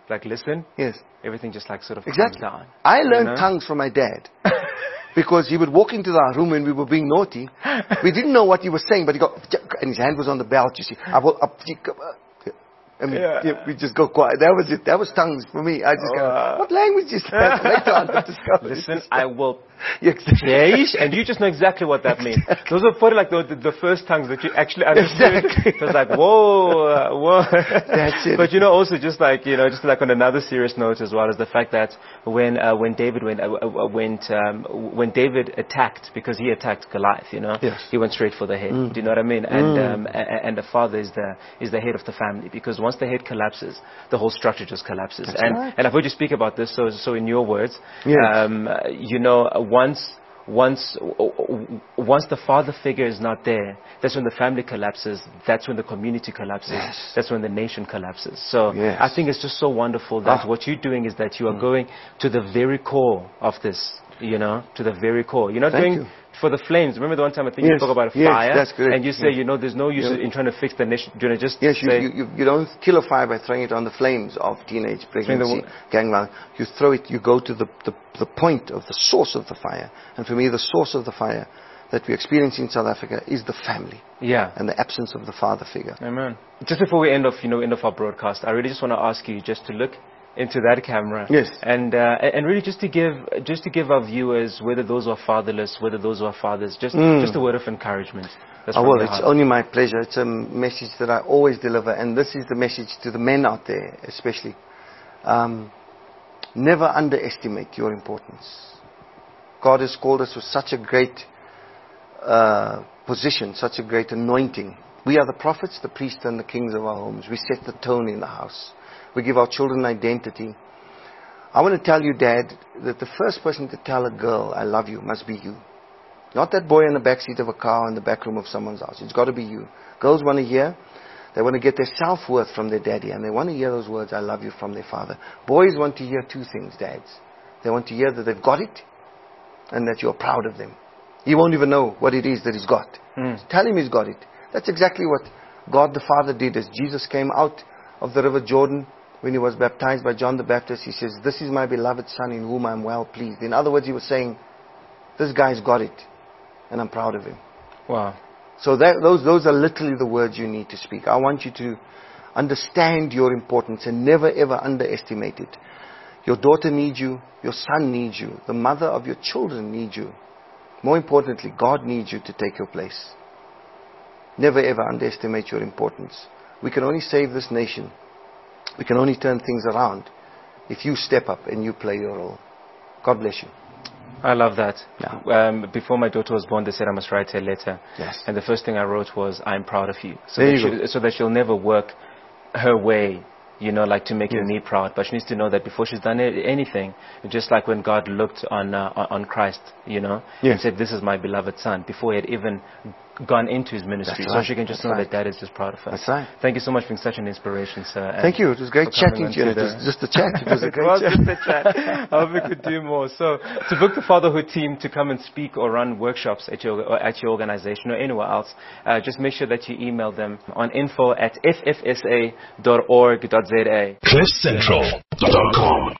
like listen, Yes. everything just like sort of Exactly. calms down. I learned You know? tongues from my dad. Because he would walk into our room when we were being naughty. We didn't know what he was saying, but he got, and his hand was on the belt, you see. I will, up, and we, Yeah. yeah, we just go quiet. That was it. That was tongues for me. I just Wow. go, what language is that? Later on, I discovered Listen, it's- I will Yeah, exactly. Yeesh, and you just know exactly what that means. Those were probably like the, the, the first tongues that you actually understood. Exactly. It was like, whoa, uh, whoa. That's it. But you know, also just like, you know, just like on another serious note as well, is the fact that when, uh, when David went, uh, uh, went, um, when David attacked, because he attacked Goliath, you know, Yes. he went straight for the head. Mm. Do you know what I mean? And, Mm. um, a- and the father is the, is the head of the family, because once the head collapses, the whole structure just collapses. That's and, right. and I've heard you speak about this, so, so in your words, Yes. um, uh, you know, once, Once, once the father figure is not there, that's when the family collapses. That's when the community collapses. Yes. That's when the nation collapses. So Yes. I think it's just so wonderful that Ah. what you're doing is that you are going to the very core of this. You know, to the very core. You're not Thank going you. for the flames. Remember the one time I think you Yes. talk about a Yes, fire, that's correct. and you say, Yes. you know, there's no use Yeah. in trying to fix the nation. Do you know, just Yes, you, say, you, you, you don't kill a fire by throwing it on the flames of teenage pregnancy, wa- gang violence. You throw it, you go to the, the, the point of the source of the fire. And for me, the source of the fire that we experience in South Africa is the family yeah. and the absence of the father figure. Amen. Just before we end off, you know, end off our broadcast, I really just want to ask you just to look into that camera, Yes. and uh, and really just to give just to give our viewers, whether those who are fatherless, whether those who are fathers, just Mm. just a word of encouragement. That's Oh, from well, your it's heart. only my pleasure. It's a message that I always deliver, and this is the message to the men out there, especially. Um, never underestimate your importance. God has called us with such a great uh, position, such a great anointing. We are the prophets, the priests, and the kings of our homes. We set the tone in the house. We give our children identity. I want to tell you, Dad, that the first person to tell a girl, I love you, must be you. Not that boy in the back seat of a car in the back room of someone's house. It's got to be you. Girls want to hear. They want to get their self-worth from their daddy, and they want to hear those words, I love you, from their father. Boys want to hear two things, dads. They want to hear that they've got it, and that you're proud of them. He won't even know what it is that he's got. Mm. Tell him he's got it. That's exactly what God the Father did as Jesus came out of the river Jordan when he was baptized by John the Baptist. He says, this is my beloved Son in whom I am well pleased. In other words, he was saying, this guy's got it, and I'm proud of him. Wow. So that, those, those are literally the words you need to speak. I want you to understand your importance and never ever underestimate it. Your daughter needs you. Your son needs you. The mother of your children needs you. More importantly, God needs you to take your place. Never ever underestimate your importance. We can only save this nation. We can only turn things around if you step up and you play your role. God bless you. I love that. Yeah. Um, before my daughter was born, they said I must write her a letter. Yes. And the first thing I wrote was, I'm proud of you. So, There that, you go. she, so that she'll never work her way, you know, like to make Yes. me proud. But she needs to know that before she's done a- anything, just like when God looked on, uh, on on Christ, you know, Yes. and said, this is my beloved son, before he had even gone into his ministry. That's So right. she can just That's know right. that dad is just proud of her. That's right. Thank you so much for being such an inspiration, sir. and Thank you. It was great for coming chatting to you. onto It was the- just a chat. It was a It great was chat. just a chat. I hope we could do more. So, to book the fatherhood team to come and speak or run workshops at your or at your organization or anywhere else, uh, just make sure that you email them on info at f f s a dot org dot z a. cliff central dot com